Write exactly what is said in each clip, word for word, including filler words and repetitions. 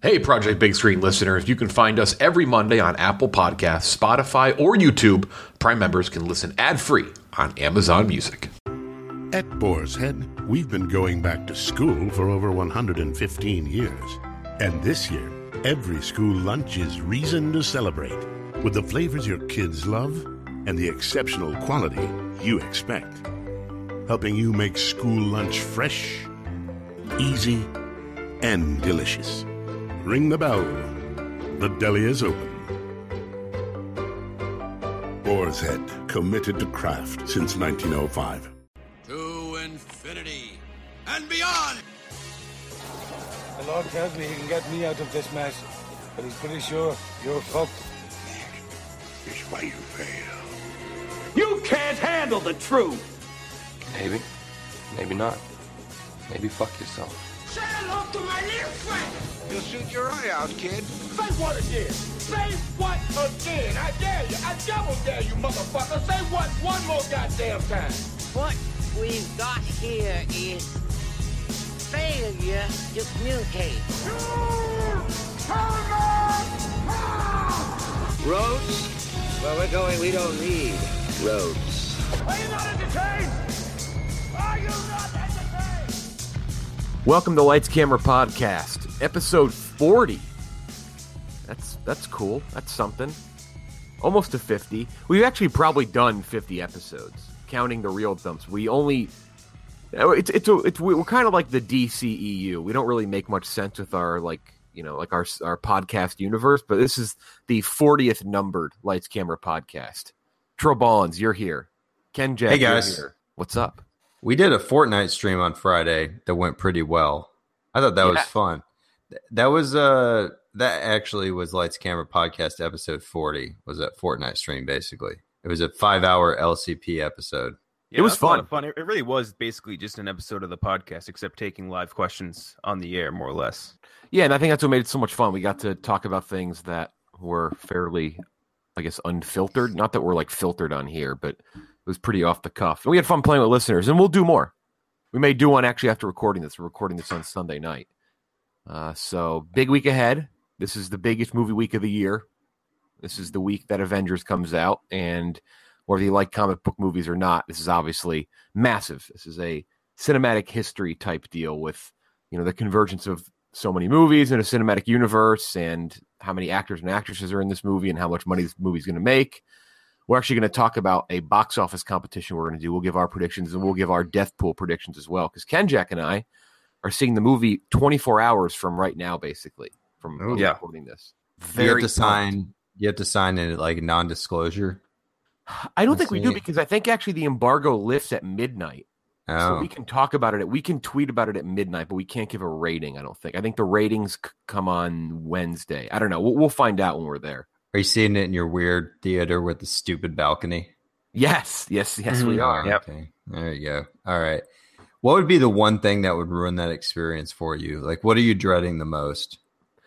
Hey, Project Big Screen listeners, you can find us every Monday on Apple Podcasts, Spotify, or YouTube. Prime members can listen ad-free on Amazon Music. At Boar's Head, we've been going back to school for over one hundred fifteen years. And this year, every school lunch is reason to celebrate with the flavors your kids love and the exceptional quality you expect. Helping you make school lunch fresh, easy, and delicious. Ring the bell. The deli is open. Boar's Head, committed to craft since nineteen oh five. To infinity and beyond! The Lord tells me he can get me out of this mess, but he's pretty sure you're fucked. It's why you fail. You can't handle the truth! Maybe. Maybe not. Maybe fuck yourself. Say hello to my little friend! You'll shoot your eye out, kid. Say what again? Say what again? I dare you. I double dare you, motherfucker. Say what one more goddamn time. What we've got here is failure to communicate. Roads? Where we're going, we don't need roads. Are you not entertained? Are you not entertained? Welcome to Lights Camera Podcast, episode forty. That's that's cool. That's something. Almost to fifty. We've actually probably done fifty episodes, counting the real dumps. We only it's it's a, it's we're kind of like the D C E U. We don't really make much sense with our like you know like our our podcast universe, but this is the fortieth numbered Lights Camera Podcast. Trobons, you're here. Ken Jack, hey guys, you're here. What's up? We did a Fortnite stream on Friday that went pretty well. I thought that yeah. was fun. That was uh that actually was Lights Camera Podcast episode forty. Was that Fortnite stream basically? It was a five hour L C P episode. Yeah, it was fun. A lot of fun. It really was basically just an episode of the podcast, except taking live questions on the air, more or less. Yeah, and I think that's what made it so much fun. We got to talk about things that were fairly, I guess, unfiltered. Not that we're like filtered on here, but it was pretty off the cuff. And we had fun playing with listeners, and we'll do more. We may do one actually after recording this. We're recording this on Sunday night. Uh, so, big week ahead. This is the biggest movie week of the year. This is the week that Avengers comes out, and whether you like comic book movies or not, this is obviously massive. This is a cinematic history type deal with, you know, the convergence of so many movies in a cinematic universe and how many actors and actresses are in this movie and how much money this movie is going to make. We're actually going to talk about a box office competition we're going to do. We'll give our predictions, and we'll give our death pool predictions as well, because Ken Jack and I are seeing the movie twenty-four hours from right now, basically, from oh, yeah. recording this. Very you have to sign. You have to sign in like non-disclosure. I don't think we do, because I think actually the embargo lifts at midnight. Oh. So we can talk about it. We can tweet about it at midnight, but we can't give a rating, I don't think. I think the ratings c- come on Wednesday. I don't know. We'll, we'll find out when we're there. Are you seeing it in your weird theater with the stupid balcony? Yes. Yes, yes, mm-hmm. we are. Yep. Okay. There you go. All right. What would be the one thing that would ruin that experience for you? Like, what are you dreading the most?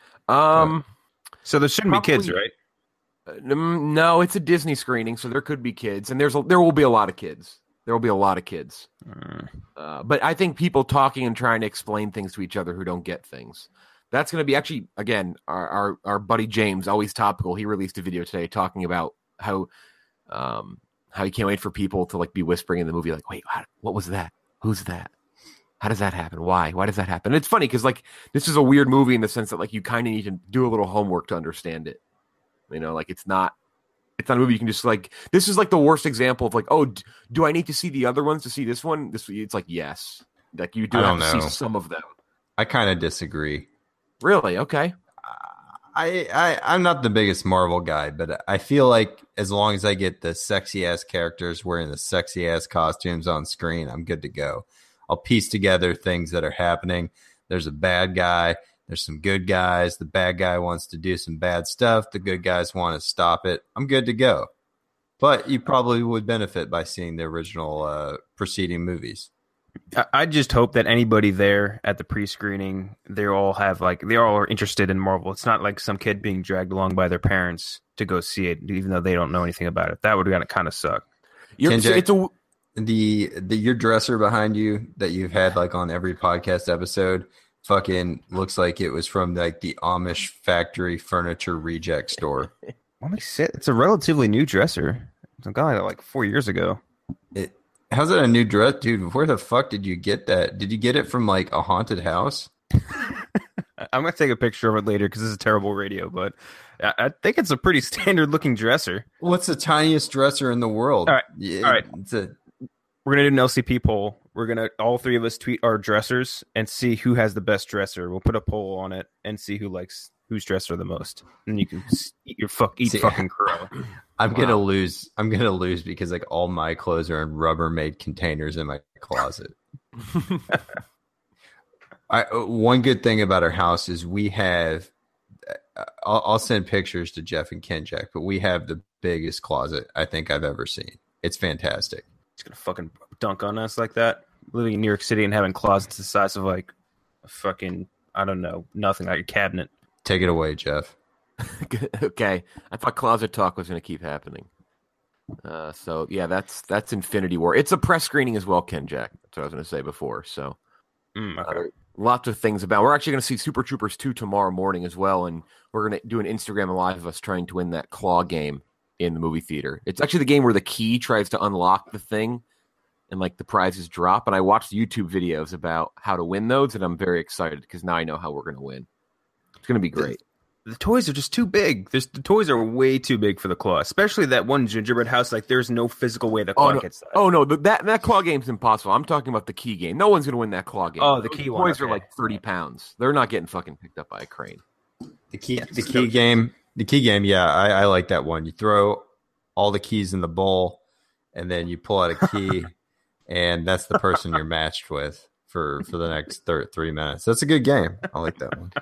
Um, So there shouldn't probably, be kids, right? Uh, no, it's a Disney screening, so there could be kids, and there's a, there will be a lot of kids. There will be a lot of kids. Mm. Uh, but I think people talking and trying to explain things to each other who don't get things. That's going to be actually, again, our, our our buddy James, always topical. He released a video today talking about how um, how he can't wait for people to like be whispering in the movie, like, wait, how, what was that? Who's that? How does that happen? Why? Why does that happen? And it's funny because like this is a weird movie in the sense that like you kind of need to do a little homework to understand it. You know, like it's not it's not a movie you can just like. This is like the worst example of like, oh, d- do I need to see the other ones to see this one? This it's like yes, like you do I have don't to know. see some of them. I kind of disagree. Really? Okay. I, I, I'm not the biggest Marvel guy, but I feel like as long as I get the sexy ass characters wearing the sexy ass costumes on screen, I'm good to go. I'll piece together things that are happening. There's a bad guy. There's some good guys. The bad guy wants to do some bad stuff. The good guys want to stop it. I'm good to go. But you probably would benefit by seeing the original uh, preceding movies. I just hope that anybody there at the pre-screening, they all have like they all are interested in Marvel. It's not like some kid being dragged along by their parents to go see it, even though they don't know anything about it. That would kind of suck. You're, Kenjack, it's a, the the your dresser behind you that you've had like on every podcast episode. fucking looks like it was from like the Amish factory furniture reject store. Let me sit. It's a relatively new dresser. It's a guy like four years ago. It how's it a new dress, dude? Where the fuck did you get that? Did you get it from like a haunted house? I'm gonna take a picture of it later because this is terrible radio, but I, I think it's a pretty standard looking dresser. What's the tiniest dresser in the world? All right, yeah, all right. It's a, We're gonna do an L C P poll. We're gonna all three of us tweet our dressers and see who has the best dresser. We'll put a poll on it and see who likes whose dresser the most, and you can eat your fuck eat see, fucking crow. I'm wow. gonna lose. I'm gonna lose because like all my clothes are in Rubbermaid containers in my closet. I, one good thing about our house is we have. I'll, I'll send pictures to Jeff and Ken Jack, but we have the biggest closet I think I've ever seen. It's fantastic. It's gonna fucking dunk on us like that. Living in New York City and having closets the size of like a fucking I don't know nothing like a cabinet. Take it away, Jeff. Okay, I thought closet talk was going to keep happening. Uh, so yeah, that's that's Infinity War. It's a press screening as well, Ken Jack. That's what I was going to say before. So mm, okay. uh, lots of things about. We're actually going to see Super Troopers two tomorrow morning as well, and we're going to do an Instagram live of us trying to win that claw game in the movie theater. It's actually the game where the key tries to unlock the thing, and like the prizes drop. And I watched YouTube videos about how to win those, and I'm very excited because now I know how we're going to win. It's going to be great. The, the toys are just too big. There's, the toys are way too big for the claw, especially that one gingerbread house. Like, there's no physical way the claw oh, no. gets that. Oh, no, that that claw game's impossible. I'm talking about the key game. No one's going to win that claw game. Oh, the Those key toys one. Toys are okay. like thirty pounds. They're not getting fucking picked up by a crane. The key, Yeah, the so- key game, the key game. Yeah, I, I like that one. You throw all the keys in the bowl, and then you pull out a key, and that's the person you're matched with for for the next thir- three minutes. That's a good game. I like that one.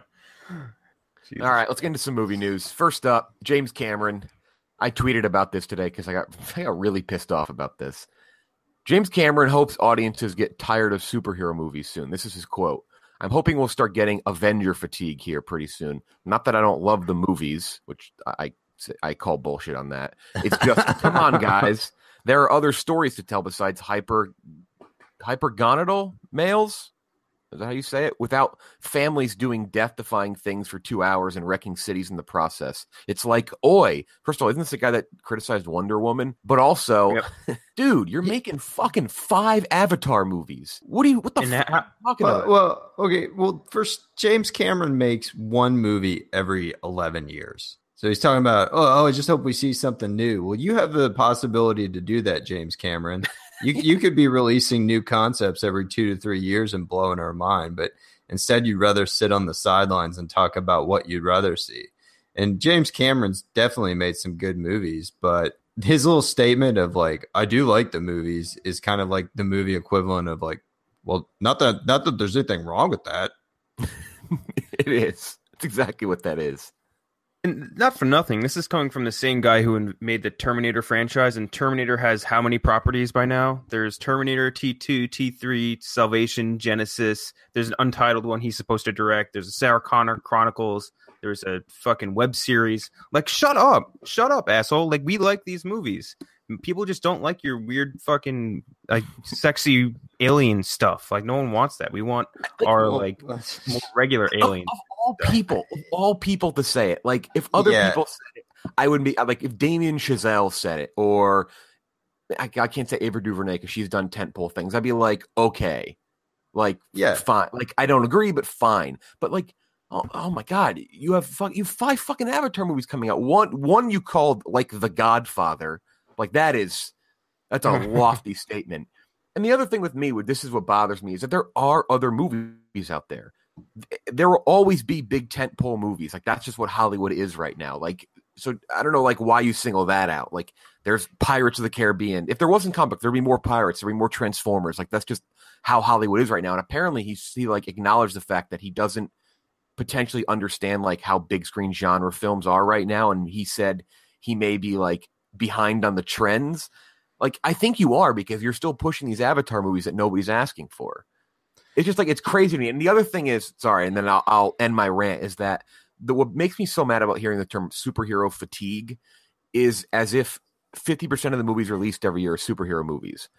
Jesus. All right, let's get into some movie news. First up, James Cameron. I tweeted about this today because I got, I got really pissed off about this. James Cameron hopes audiences get tired of superhero movies soon. This is his quote. I'm hoping we'll start getting Avenger fatigue here pretty soon. Not that I don't love the movies, which I I call bullshit on that. It's just, come on, guys. There are other stories to tell besides hyper hypergonadal males. Is that how you say it? Without families doing death-defying things for two hours and wrecking cities in the process. It's like, oi. First of all, isn't this the guy that criticized Wonder Woman? But also, yep. Dude, you're making fucking five Avatar movies. What do you? What the And fuck that- are you talking Well, about? well, okay. Well, first, James Cameron makes one movie every eleven years. So he's talking about, oh, oh, I just hope we see something new. Well, you have the possibility to do that, James Cameron. You you could be releasing new concepts every two to three years and blowing our mind, but instead you'd rather sit on the sidelines and talk about what you'd rather see. And James Cameron's definitely made some good movies, but his little statement of like, I do like the movies is kind of like the movie equivalent of like, well, not that not that there's anything wrong with that. It is. It's exactly what that is. And not for nothing, this is coming from the same guy who made the Terminator franchise, and Terminator has how many properties by now? There's Terminator, T two, T three, Salvation, Genesis. There's an untitled one he's supposed to direct. There's a Sarah Connor Chronicles. There's a fucking web series. Like, shut up. Shut up, asshole. Like, we like these movies. People just don't like your weird fucking like sexy alien stuff. Like, no one wants that. We want our like more regular alien. Of, of all people, of all people to say it, like if other Yeah. people said it, I would be like if Damien Chazelle said it, or I, I can't say Ava DuVernay because she's done tentpole things. I'd be like, okay, like Yeah. fine. Like I don't agree, but fine. But like. Oh, oh my God! You have fuck, you have five fucking Avatar movies coming out. One, one you called like The Godfather. Like that is, that's a lofty statement. And the other thing with me, this is what bothers me, is that there are other movies out there. There will always be big tentpole movies. Like that's just what Hollywood is right now. Like so, I don't know, like why you single that out. Like there's Pirates of the Caribbean. If there wasn't comic book, there'd be more pirates. There'd be more Transformers. Like that's just how Hollywood is right now. And apparently, he he like acknowledged the fact that he doesn't potentially understand like how big screen genre films are right now, and he said he may be like behind on the trends. Like I think you are, because you're still pushing these Avatar movies that nobody's asking for. It's just like it's crazy to me. And the other thing is, sorry, and then I'll, I'll end my rant, is that the what makes me so mad about hearing the term superhero fatigue is as if fifty percent of the movies released every year are superhero movies.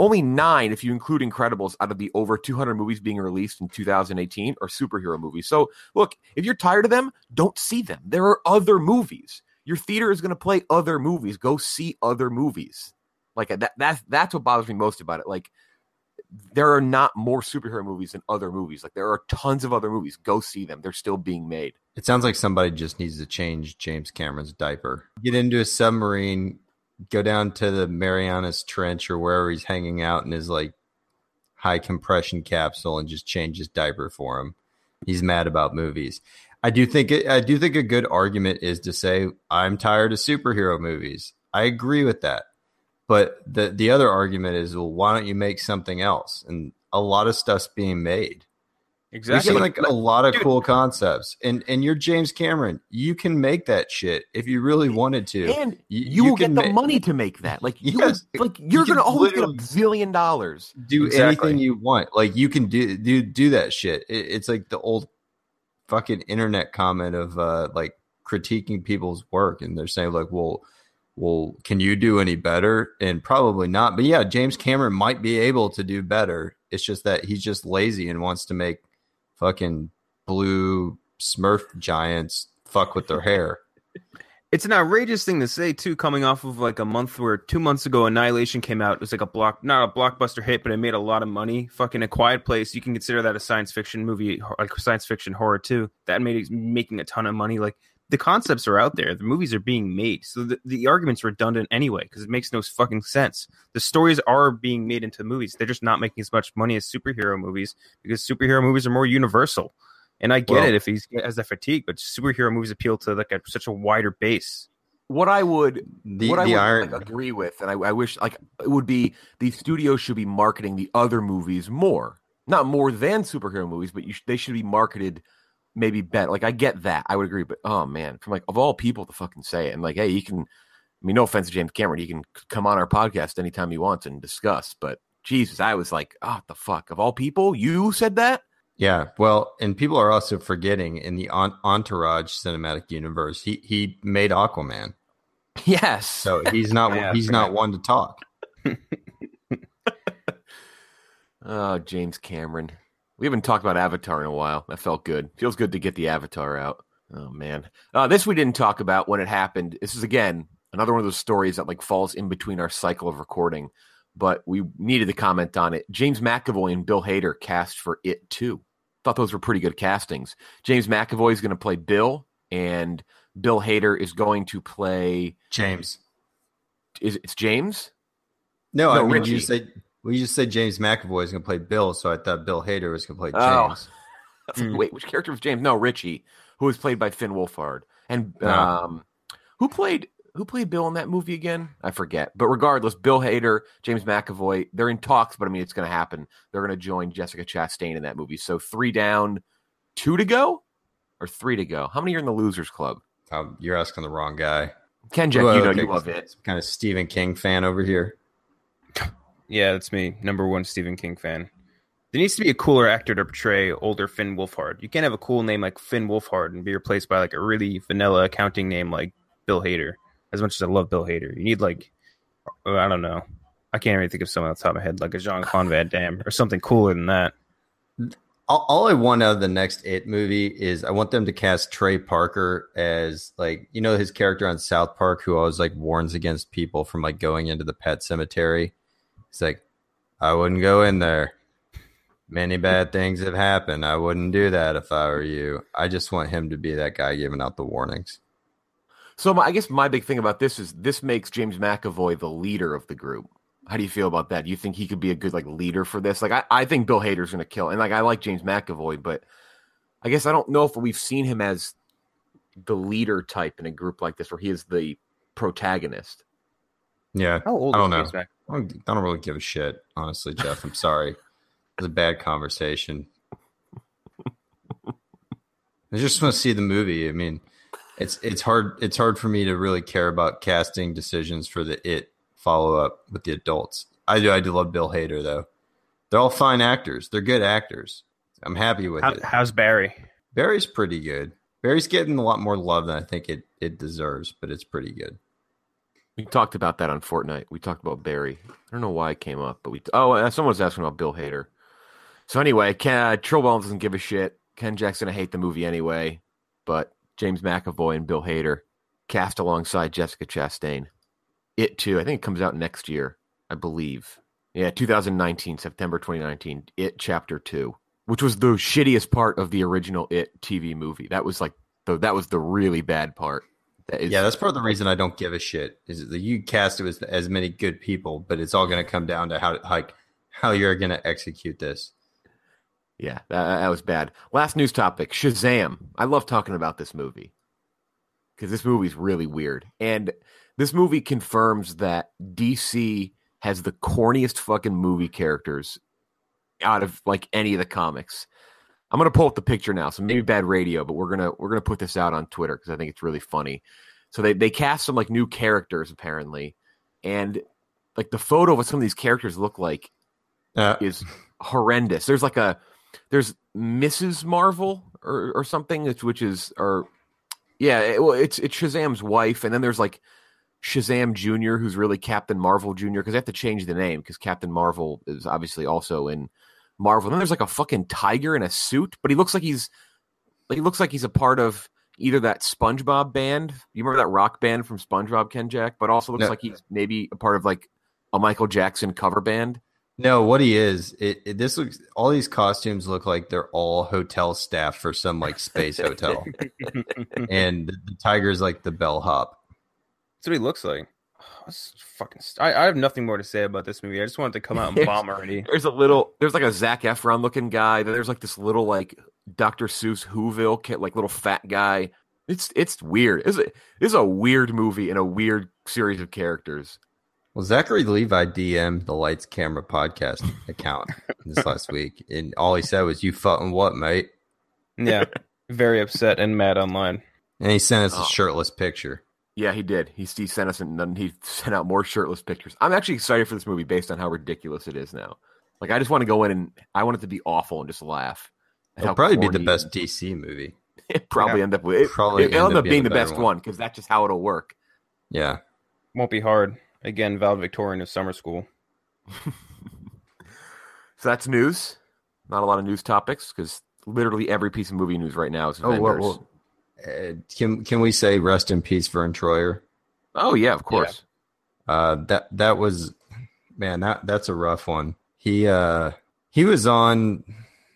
only nine, if you include Incredibles, out of the over two hundred movies being released in two thousand eighteen are superhero movies. So, look, if you're tired of them, don't see them. There are other movies. Your theater is going to play other movies. Go see other movies. Like that. That's that's what bothers me most about it. Like there are not more superhero movies than other movies. Like there are tons of other movies. Go see them. They're still being made. It sounds like somebody just needs to change James Cameron's diaper. Get into a submarine. Go down to the Marianas Trench or wherever he's hanging out in his like high compression capsule and just change his diaper for him. He's mad about movies. I do think it, I do think a good argument is to say I'm tired of superhero movies. I agree with that. But the the other argument is, well, why don't you make something else? And a lot of stuff's being made. Exactly. We've seen like a lot of cool concepts. And and you're James Cameron. You can make that shit if you really wanted to. And you, you, you will can get the ma- money to make that. Like you Yes. will, like you're You going to can always get a literally zillion dollars. do Exactly. anything you want. Like you can do do do that shit. It, it's like the old fucking internet comment of uh like critiquing people's work, and they're saying like, well, well, can you do any better? And probably not. But yeah, James Cameron might be able to do better. It's just that he's just lazy and wants to make fucking blue Smurf giants fuck with their hair. It's an outrageous thing to say too, coming off of like a month where two months ago Annihilation came out. It was like a block, not a blockbuster hit, but it made a lot of money. Fucking A Quiet Place, you can consider that a science fiction movie, like science fiction horror too. That made it making a ton of money. Like the concepts are out there, the movies are being made, so the, the argument's redundant anyway because it makes no fucking sense. The stories are being made into movies. They're just not making as much money as superhero movies because superhero movies are more universal. And I get Well, it if he has that fatigue, but superhero movies appeal to like a, such a wider base. What I would, The- what I the would iron- like, agree with, and I, I wish, like, it would be the studio should be marketing the other movies more, not more than superhero movies, but you sh- they should be marketed maybe better. Like, I get that, I would agree, but oh man, from like of all people to fucking say it, and like, hey, you can, I mean, no offense to James Cameron, he can c- come on our podcast anytime he wants and discuss, but Jesus, I was like, oh, what the fuck, of all people, you said that. Yeah, well, and people are also forgetting in the on- Entourage cinematic universe, he he made Aquaman, Yes. so he's not Yeah, I he's not one to talk. Oh, James Cameron. We haven't talked about Avatar in a while. That felt good. Feels good to get the Avatar out. Oh, man. Uh, this we didn't talk about when it happened. This is, again, another one of those stories that like falls in between our cycle of recording, but we needed to comment on it. James McAvoy and Bill Hader cast for It two. Thought those were pretty good castings. James McAvoy is going to play Bill, and Bill Hader is going to play James. Is it's James? No, No, I mean Richie. you just said we just said James McAvoy is going to play Bill, so I thought Bill Hader was going to play Oh. James. I was like, Wait, which character was James? No, Richie, who was played by Finn Wolfhard, and Oh. um, who played who played Bill in that movie again? I forget. But regardless, Bill Hader, James McAvoy, they're in talks, but I mean, it's going to happen. They're going to join Jessica Chastain in that movie. So three down, two to go, or three to go. How many are in the Losers Club? Um, you're asking the wrong guy. Ken Jack, Well, you know okay, you love it. some kind of Stephen King fan over here. Yeah, that's me. Number one Stephen King fan. There needs to be a cooler actor to portray older Finn Wolfhard. You can't have a cool name like Finn Wolfhard and be replaced by like a really vanilla accounting name like Bill Hader. As much as I love Bill Hader, you need like, I don't know. I can't really think of someone off the top of my head, like a Jean-Claude Van Damme or something cooler than that. All, all I want out of the next It movie is I want them to cast Trey Parker as like, you know, his character on South Park who always like warns against people from like going into the pet cemetery. He's like, I wouldn't go in there. Many bad things have happened. I wouldn't do that if I were you. I just want him to be that guy giving out the warnings. So my, I guess my big thing about this is this makes James McAvoy the leader of the group. How do you feel about that? Do you think he could be a good like leader for this? Like I, I think Bill Hader's going to kill, and like I like James McAvoy, but I guess I don't know if we've seen him as the leader type in a group like this, where he is the protagonist. Yeah, How old I don't is know. James Mac- I don't, I don't really give a shit, honestly, Jeff. I'm sorry. It was a bad conversation. I just want to see the movie. I mean, it's it's hard it's hard for me to really care about casting decisions for the It follow up with the adults. I do I do love Bill Hader though. They're all fine actors. They're good actors. I'm happy with How, it. how's Barry? Barry's pretty good. Barry's getting a lot more love than I think it, it deserves, but it's pretty good. We talked about that on Fortnite. We talked about Barry. I don't know why it came up, but we. Oh, uh, someone was asking about Bill Hader. So anyway, Ken, uh, Trill Bones doesn't give a shit. Ken Jackson gonna hate the movie anyway, but James McAvoy and Bill Hader cast alongside Jessica Chastain. It too. I think it comes out next year, I believe. Yeah, two thousand nineteen, September twenty nineteen. It Chapter Two, which was the shittiest part of the original It T V movie. That was like the that was the really bad part. That is, yeah, that's part of the reason I don't give a shit. Is that you cast it with as many good people, but it's all going to come down to how like how you're going to execute this. Yeah, that, that was bad. Last news topic: Shazam. I love talking about this movie because this movie's really weird, and this movie confirms that D C has the corniest fucking movie characters out of like any of the comics. I'm gonna pull up the picture now, so maybe bad radio, but we're gonna we're gonna put this out on Twitter because I think it's really funny. So they they cast some like new characters apparently, and like the photo of what some of these characters look like uh. is horrendous. There's like a there's Missus Marvel or or something, which is or yeah, it, well, it's it's Shazam's wife, and then there's like Shazam Junior, who's really Captain Marvel Junior, because they have to change the name because Captain Marvel is obviously also in Marvel. Then there's like a fucking tiger in a suit, but he looks like he's like he looks like he's a part of either that SpongeBob band. You remember that rock band from SpongeBob, Ken Jack? But also looks no. like he's maybe a part of like a Michael Jackson cover band. No, what he is, it, it this looks all these costumes look like they're all hotel staff for some like space hotel. And the, the tiger's like the bellhop. That's what he looks like. Oh, fucking st- I, I have nothing more to say about this movie. I just wanted to come out and bomb already. There's a little, there's like a Zac Efron looking guy. Then there's like this little like Doctor Seuss Whoville kid, like little fat guy. It's it's weird. It's a, it's a weird movie and a weird series of characters. Well, Zachary Levi D M'd the Lights Camera podcast account this last week, and all he said was, "You fucking what, mate?" Yeah, very upset and mad online. And he sent us Oh. a shirtless picture. Yeah, he did. He, he sent us and then he sent out more shirtless pictures. I'm actually excited for this movie based on how ridiculous it is now. Like, I just want to go in and I want it to be awful and just laugh. at It'll how probably be corny the best D C movie. It probably Yeah. end up with it. Probably It'll end up being the better best one because that's just how it'll work. Yeah. Won't be hard. Again, valedictorian of summer school. So that's news. Not a lot of news topics because literally every piece of movie news right now is Oh, vendors. well, well, uh, can can we say rest in peace, Vern Troyer? Oh yeah, of course. Uh, that that was man. That that's a rough one. He uh he was on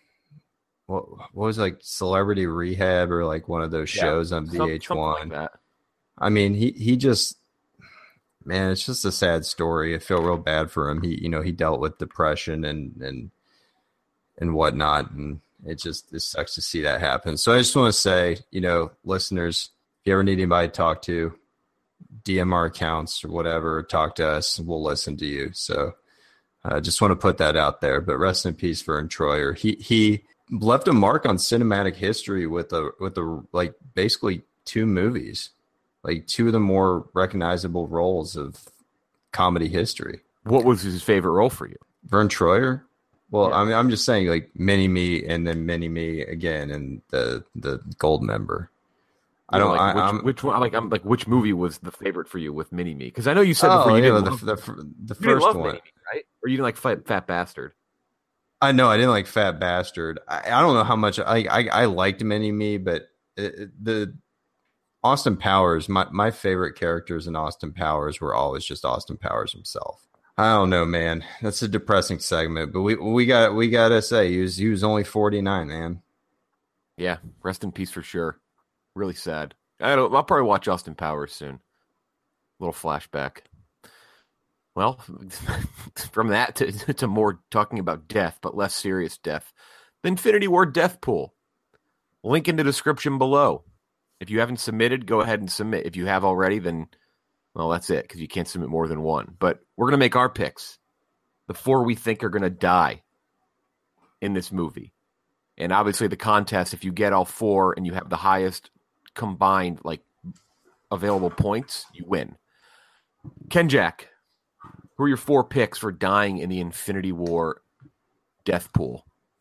what what was it, like Celebrity Rehab or like one of those Yeah, shows on Some- V H something one. like that. I mean, he he just man, it's just a sad story. I feel real bad for him. He you know he dealt with depression and and and whatnot, and it just it sucks to see that happen. So I just want to say, you know, listeners, if you ever need anybody to talk to, D M our accounts or whatever, talk to us, we'll listen to you. So I uh, just want to put that out there. But rest in peace, Vern Troyer. He he left a mark on cinematic history with a with a like basically two movies, like two of the more recognizable roles of comedy history. What was his favorite role for you? Vern Troyer. Well, Yeah. I mean, I'm just saying, like Mini Me and then Mini Me again, and the the Gold Member. I You know, don't. like, I, which, I'm, which one? Like, I'm like, which movie was the favorite for you with Mini Me? Because I know you said oh, before you yeah, didn't the, love, the, the, the you didn't first love one. Mini Me, right? Or you didn't like Fat, Fat Bastard? I know I didn't like Fat Bastard. I, I don't know how much I I, I liked Mini Me, but it, the Austin Powers, my my favorite characters in Austin Powers were always just Austin Powers himself. I don't know, man. That's a depressing segment, but we we got we gotta say he was he was only forty-nine, man. Yeah, rest in peace for sure. Really sad. I don't, I'll probably watch Austin Powers soon. Little flashback. Well, from that to, to more talking about death, but less serious death. The Infinity War Death Pool. Link in the description below. If you haven't submitted, go ahead and submit. If you have already, then, well, that's it, because you can't submit more than one. But we're going to make our picks. The four we think are going to die in this movie. And obviously the contest, if you get all four and you have the highest combined, like, available points, you win. Ken Jack, who are your four picks for dying in the Infinity War death pool?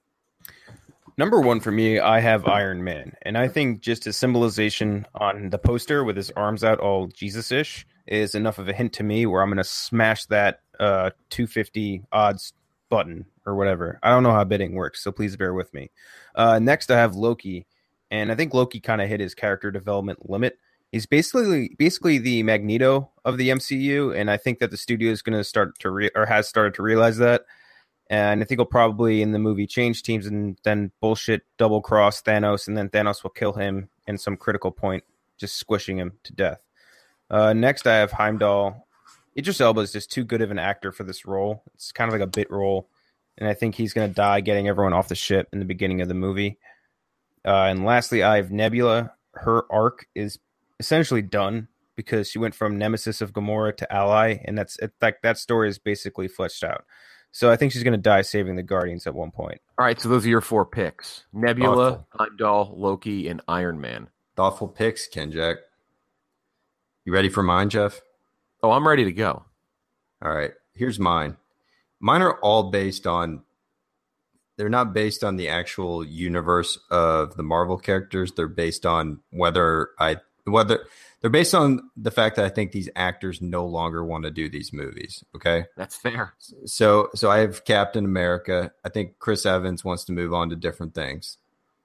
Number one for me, I have Iron Man. And I think just a symbolization on the poster with his arms out all Jesus-ish, is enough of a hint to me where I'm going to smash that uh, two fifty odds button or whatever. I don't know how bidding works, so please bear with me. Uh, next, I have Loki, and I think Loki kind of hit his character development limit. He's basically basically the Magneto of the M C U, and I think that the studio is going to start to re- or has started to realize that. And I think he'll probably in the movie change teams and then bullshit double cross Thanos, and then Thanos will kill him in some critical point, just squishing him to death. Uh, next, I have Heimdall. Idris Elba is just too good of an actor for this role. It's kind of like a bit role, and I think he's going to die getting everyone off the ship in the beginning of the movie. Uh, and lastly, I have Nebula. Her arc is essentially done because she went from nemesis of Gamora to ally, and that's it, like that story is basically fleshed out. So I think she's going to die saving the Guardians at one point. All right, so those are your four picks: Nebula, Thoughtful. Heimdall, Loki, and Iron Man. Thoughtful picks, Kenjack. You ready for mine, Jeff? Oh, I'm ready to go. All right, here's mine. Mine are all based on, they're not based on the actual universe of the Marvel characters. They're based on whether I, whether they're based on the fact that I think these actors no longer want to do these movies. Okay. That's fair. So, so I have Captain America. I think Chris Evans wants to move on to different things.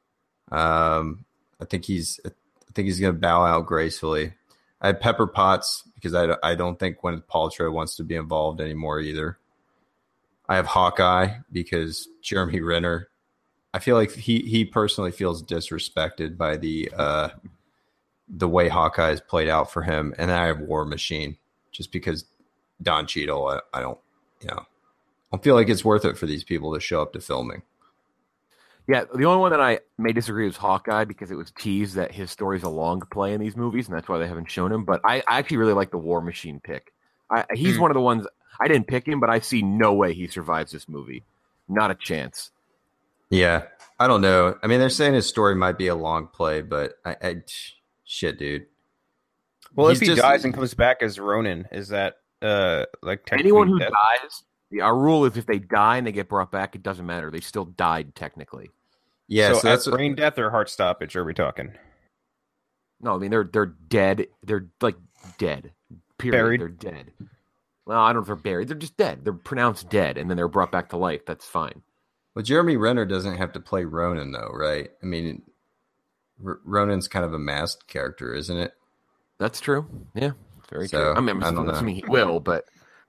Um, I think he's, I think he's going to bow out gracefully. I have Pepper Potts because I, I don't think Gwyneth Paltrow wants to be involved anymore either. I have Hawkeye because Jeremy Renner, I feel like he, he personally feels disrespected by the uh, the way Hawkeye has played out for him. And then I have War Machine just because Don Cheadle, I, I don't, you know, I don't feel like it's worth it for these people to show up to filming. Yeah, the only one that I may disagree with is Hawkeye because it was teased that his story's a long play in these movies, and that's why they haven't shown him. But I, I actually really like the War Machine pick. I, he's mm. one of the ones I didn't pick him, but I see no way he survives this movie. Not a chance. Yeah, I don't know. I mean, they're saying his story might be a long play, but I, I shit, dude. Well, he's if he just, dies and comes back as Ronin, is that uh like anyone who death? dies? The, our rule is if they die and they get brought back, it doesn't matter. They still died technically. Yeah, so, so that's that's brain death or heart stoppage. Are we talking? No, I mean they're they're dead. They're like dead. Period. Buried. They're dead. Well, I don't know if they're buried. They're just dead. They're pronounced dead, and then they're brought back to life. That's fine. Well, Jeremy Renner doesn't have to play Ronin, though, right? I mean, R- Ronin's kind of a masked character, isn't it? That's true. Yeah, very so, true. I mean, I'm I assuming he will, but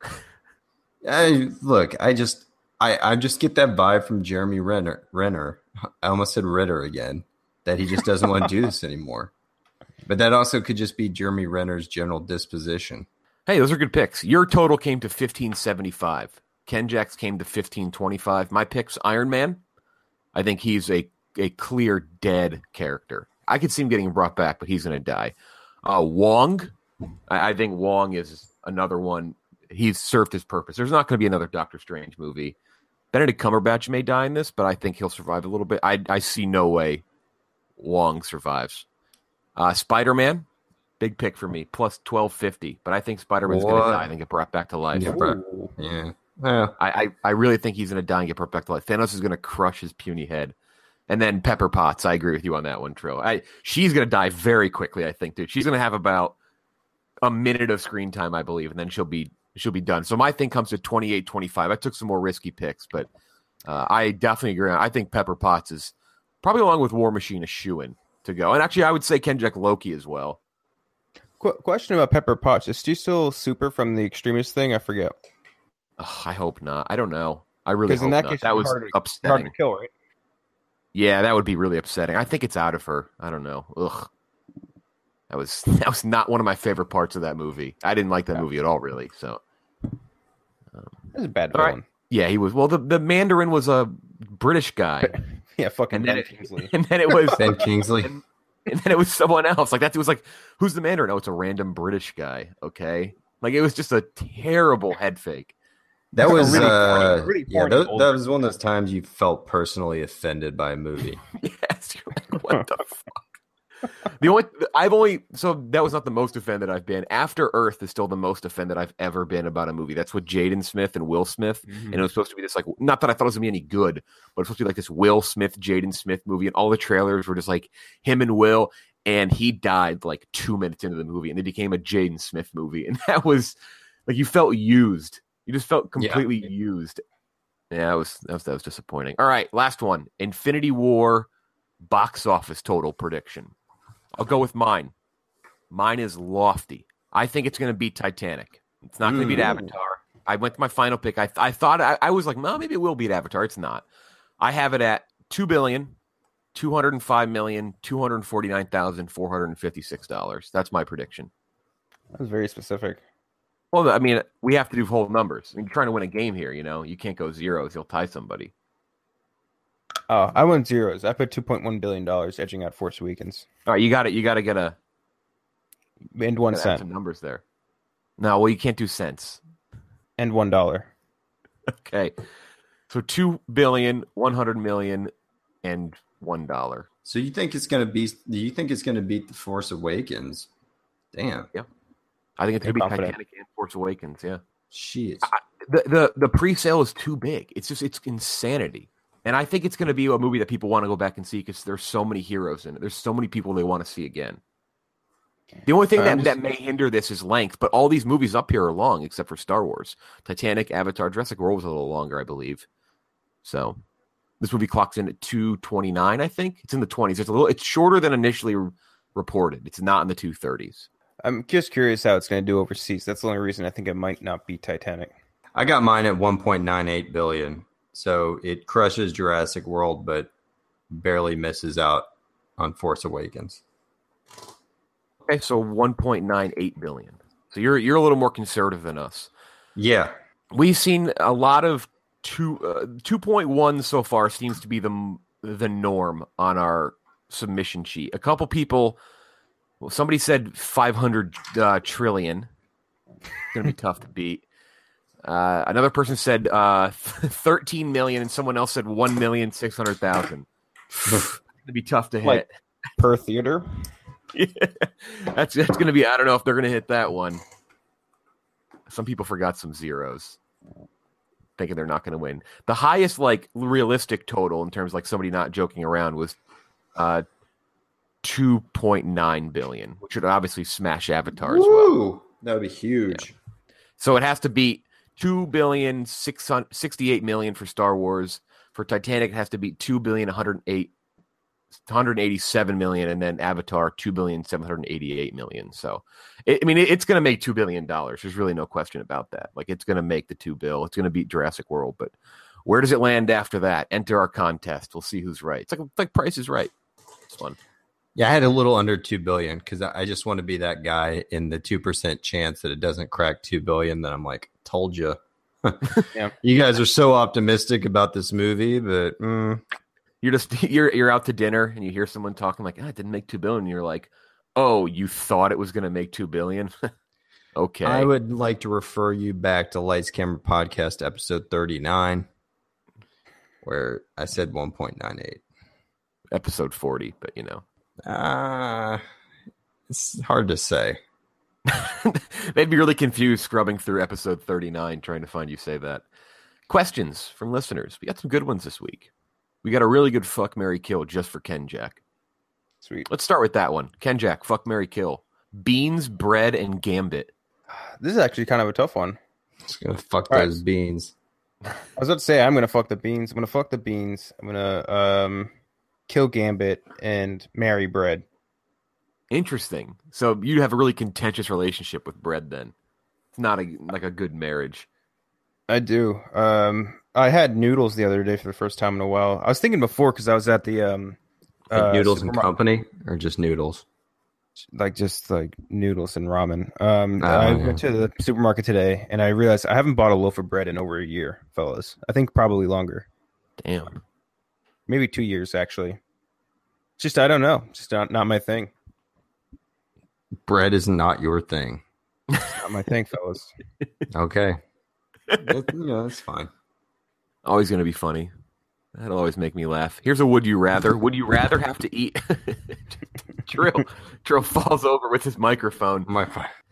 I, look, I just, I, I just get that vibe from Jeremy Renner. Renner. I almost said Ritter again. That he just doesn't want to do this anymore. But that also could just be Jeremy Renner's general disposition. Hey, those are good picks. Your total came to fifteen seventy-five. Ken Jax came to fifteen twenty-five. My pick's Iron Man. I think he's a, a clear dead character. I could see him getting brought back, but he's going to die. Uh, Wong, I, I think Wong is another one. He's served his purpose. There's not going to be another Doctor Strange movie. Benedict Cumberbatch may die in this, but I think he'll survive a little bit. I, I see no way Wong survives. Uh, Spider-Man. Big pick for me, plus twelve fifty. But I think Spider-Man's going to die and get brought back to life. Yeah, yeah. yeah. I, I, I really think he's going to die and get brought back to life. Thanos is going to crush his puny head. And then Pepper Potts, I agree with you on that one, Trill. I, she's going to die very quickly, I think, dude. She's going to have about a minute of screen time, I believe, and then she'll be she'll be done. So my thing comes to twenty-eight twenty-five. I took some more risky picks, but uh, I definitely agree. I think Pepper Potts is probably, along with War Machine, a shoo-in to go. And actually, I would say Kenjack Loki as well. Qu- question about Pepper Potts. Is she still super from the Extremist thing? I forget. Ugh, I hope not. I don't know. I really hope in that not. Case, that was hard to, upsetting. Hard to kill, right? Yeah, that would be really upsetting. I think it's out of her. I don't know. Ugh. That was that was not one of my favorite parts of that movie. I didn't like that movie at all, really. So um, that was a bad villain. Right. Yeah, he was. Well, the, the Mandarin was a British guy. yeah, fucking and Ben then Kingsley. It, and then it was Ben Kingsley. And, and then it was someone else. Like that, it was like, who's the Mandarin? Oh, it's a random British guy. Okay, like it was just a terrible head fake. That was really uh, boring, really yeah. boring That, that was one of those times you felt personally offended by a movie. Yes, you're like, what the fuck? The only I've only so that was not the most offended I've been. After Earth is still the most offended I've ever been about a movie. That's with Jaden Smith and Will Smith, mm-hmm. and it was supposed to be this like not that I thought it was gonna be any good, but it's supposed to be like this Will Smith Jaden Smith movie, and all the trailers were just like him and Will. and he died like two minutes into the movie, and it became a Jaden Smith movie, and that was like you felt used. You just felt completely yeah. used. Yeah, it was that, was that was disappointing. All right, last one: Infinity War box office total prediction. I'll go with mine. Mine is lofty. I think it's going to beat Titanic. It's not going to mm. beat Avatar. I went to my final pick. I I thought I, I was like, well, maybe it will beat Avatar. It's not. I have it at two billion, two hundred five million, two hundred forty nine thousand, four hundred fifty six dollars. That's my prediction. That was very specific. Well, I mean, we have to do whole numbers. I mean, you're trying to win a game here. You know, you can't go zeros. You'll tie somebody. Oh, I went zeros. I put two point one billion dollars, edging out Force Awakens. All right, you got it. You got to get a and one cent. Some numbers there. No, well, you can't do cents. And one dollar. Okay, so two billion, one hundred million, and one dollar. So you think it's gonna be? Do you think it's gonna beat the Force Awakens? Damn. Yeah, I think it's gonna be Titanic and Force Awakens. Yeah. Shit. I, the the the pre-sale is too big. It's just it's insanity. And I think it's going to be a movie that people want to go back and see because there's so many heroes in it. There's so many people they want to see again. The only thing that, just, that may hinder this is length, but all these movies up here are long except for Star Wars. Titanic, Avatar, Jurassic World was a little longer, I believe. So this movie clocks in at two twenty-nine, I think. It's in the twenties. It's a little. It's shorter than initially re- reported. It's not in the two thirties. I'm just curious how it's going to do overseas. That's the only reason I think it might not be Titanic. I got mine at one point nine eight billion. So it crushes Jurassic World, but barely misses out on Force Awakens. Okay, so one point nine eight billion. So you're you're a little more conservative than us. Yeah, we've seen a lot of two uh, two point one so far seems to be the the norm on our submission sheet. A couple people, well, somebody said five hundred uh, trillion. It's gonna be tough to beat. Uh, another person said uh, thirteen million, and someone else said one million six hundred thousand. It'd be tough to hit like per theater. Yeah, that's that's going to be. I don't know if they're going to hit that one. Some people forgot some zeros, thinking they're not going to win. The highest, like realistic total in terms of like somebody not joking around was uh, two point nine billion, which would obviously smash Avatar as well. That would be huge. Yeah. So it has to beat two billion six hundred sixty-eight million for Star Wars. For Titanic, it has to beat two billion one hundred eight. one hundred eighty-seven million, and then Avatar two billion seven hundred eighty-eight million. So, it, I mean, it, it's going to make two billion dollars. There's really no question about that. Like, it's going to make the two bill. It's going to beat Jurassic World. But where does it land after that? Enter our contest. We'll see who's right. It's like it's like Price is Right. It's fun. Yeah, I had a little under two billion because I just want to be that guy in the two percent chance that it doesn't crack two billion. Then I'm like, told you. Yeah. You guys are so optimistic about this movie, but. Mm. You're just you're you're out to dinner and you hear someone talking like, ah, it didn't make two billion. And you're like, oh, you thought it was going to make two billion? Okay. I would like to refer you back to Lights Camera Podcast episode thirty-nine, where I said one point nine eight. Episode forty, but you know, uh it's hard to say. They'd be really confused scrubbing through episode thirty-nine trying to find you say that. Questions from listeners. We got some good ones this week. We got a really good fuck, marry, kill just for Ken Jack. Sweet. Let's start with that one. Ken Jack, fuck, marry, kill. Beans, bread, and Gambit. This is actually kind of a tough one. Just gonna fuck All those right. beans. I was about to say I'm gonna fuck the beans. I'm gonna fuck the beans. I'm gonna um, kill Gambit and marry bread. Interesting. So you have a really contentious relationship with bread then. It's not a like a good marriage. I do. Um, I had noodles the other day for the first time in a while. I was thinking before because I was at the um, like uh, noodles and supermarket. company, or just noodles. Like just like noodles and ramen. Um, Oh, I yeah. went to the supermarket today and I realized I haven't bought a loaf of bread in over a year, fellas. I think probably longer. Damn. Maybe two years actually. Just I don't know. Just not not my thing. Bread is not your thing. Not my thing, fellas. Okay. That, you know, that's fine. Always going to be funny. That'll always make me laugh. Here's a would you rather. Would you rather have to eat? Trill, Trill falls over with his microphone. My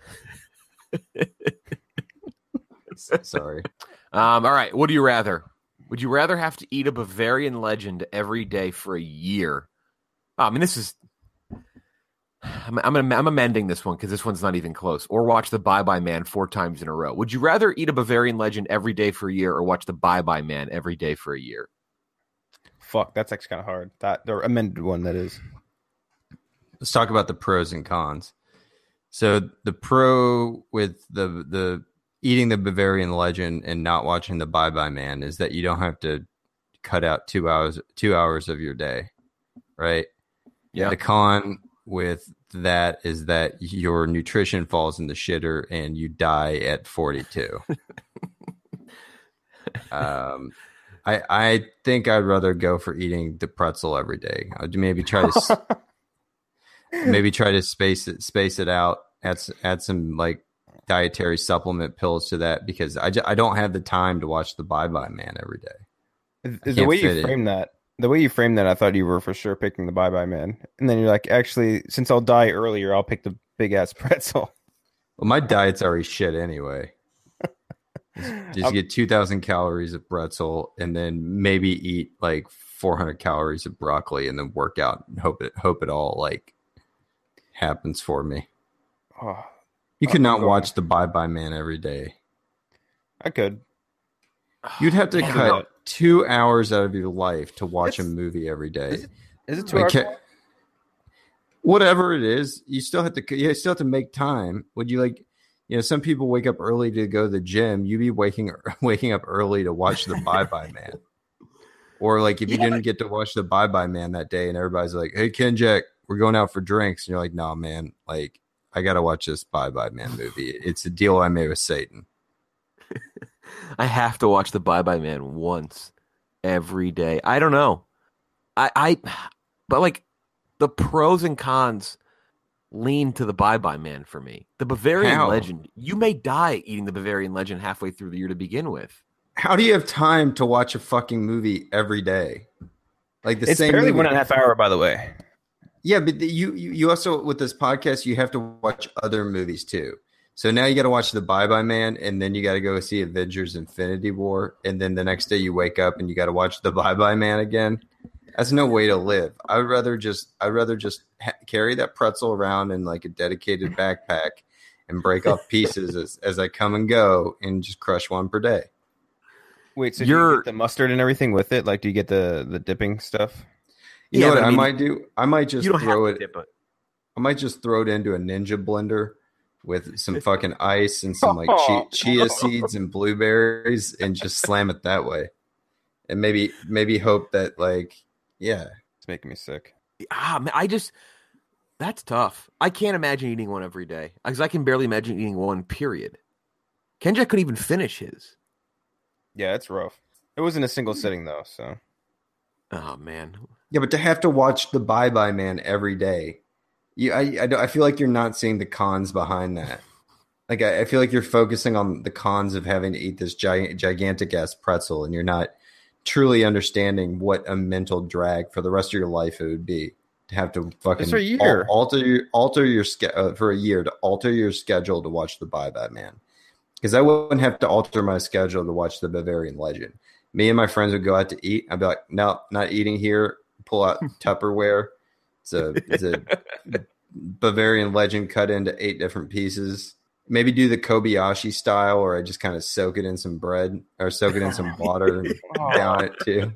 Sorry. Um, all right. Would you rather? Would you rather have to eat a Bavarian legend every day for a year? Oh, I mean, this is I'm I'm, I'm amending this one because this one's not even close. Or watch the Bye Bye Man four times in a row. Would you rather eat a Bavarian Legend every day for a year, or watch the Bye Bye Man every day for a year? Fuck, that's actually kind of hard. That the amended one, that is. Let's talk about the pros and cons. So the pro with the the eating the Bavarian Legend and not watching the Bye Bye Man is that you don't have to cut out two hours two hours of your day, right? Yeah. The con with that is that your nutrition falls in the shitter and you die at forty-two. um, I I think I'd rather go for eating the pretzel every day. I'd maybe try to maybe try to space it space it out. Add add some like dietary supplement pills to that because I, j- I don't have the time to watch the Bye Bye Man every day. The, the way you frame that, the way you frame that, I thought you were for sure picking the Bye Bye Man, and then you're like, actually, since I'll die earlier, I'll pick the big ass pretzel. Well, my diet's already shit anyway. Just, just get two thousand calories of pretzel, and then maybe eat like four hundred calories of broccoli, and then work out and hope it hope it all like happens for me. Oh, you could not watch the Bye Bye Man every day. I could. You'd have to Can't cut do that. two hours out of your life to watch It's- a movie every day. Is it, is it two Like, hours? ca- whatever it is, you still have to. You still have to make time. Would you like? You know, some people wake up early to go to the gym. You be waking waking up early to watch the Bye Bye Man. Or like if you Yeah. didn't get to watch the Bye Bye Man that day, and everybody's like, "Hey, Ken Jack, we're going out for drinks," and you're like, "No, man, like I got to watch this Bye Bye Man movie. It's a deal I made with Satan." I have to watch the Bye Bye Man once every day. I don't know. I, I, but like the pros and cons lean to the Bye Bye Man for me. The Bavarian How? Legend, you may die eating the Bavarian Legend halfway through the year to begin with. How do you have time to watch a fucking movie every day? Like the It's same barely movie. one and a half hour, by the way. Yeah, but the- you you you also with this podcast you have to watch other movies too. So now you got to watch the Bye Bye Man, and then you got to go see Avengers: Infinity War, and then the next day you wake up and you got to watch the Bye Bye Man again. That's no way to live. I would rather just I'd rather just ha- carry that pretzel around in like a dedicated backpack and break off pieces as, as I come and go, and just crush one per day. Wait, so do you You're- get the mustard and everything with it? Like, do you get the, the dipping stuff? You Yeah, know what but I I, mean, might do? I might just you don't throw have it. to dip it. I might just throw it into a ninja blender with some fucking ice and some like chia, chia seeds and blueberries and just slam it that way. And maybe maybe hope that like yeah. It's making me sick. Ah, man, I just that's tough. I can't imagine eating one every day because I can barely imagine eating one. Period. Kenja couldn't even finish his. Yeah, it's rough. It wasn't a single sitting though, so Oh man, Yeah, but to have to watch the Bye Bye Man every day, you I I, don't- I feel like you're not seeing the cons behind that. Like I, I feel like you're focusing on the cons of having to eat this giant gigantic ass pretzel, and you're not truly understanding what a mental drag for the rest of your life it would be to have to fucking Just for a year. al- alter your alter your ske- uh, for a year to alter your schedule to watch the Bye Bye Man. Because I wouldn't have to alter my schedule to watch the Bavarian Legend. Me and my friends would go out to eat. I'd be like, no, not eating here. Pull out Tupperware. It's a it's a Bavarian Legend cut into eight different pieces. Maybe do the Kobayashi style, or I just kind of soak it in some bread or soak it in some water and down it too.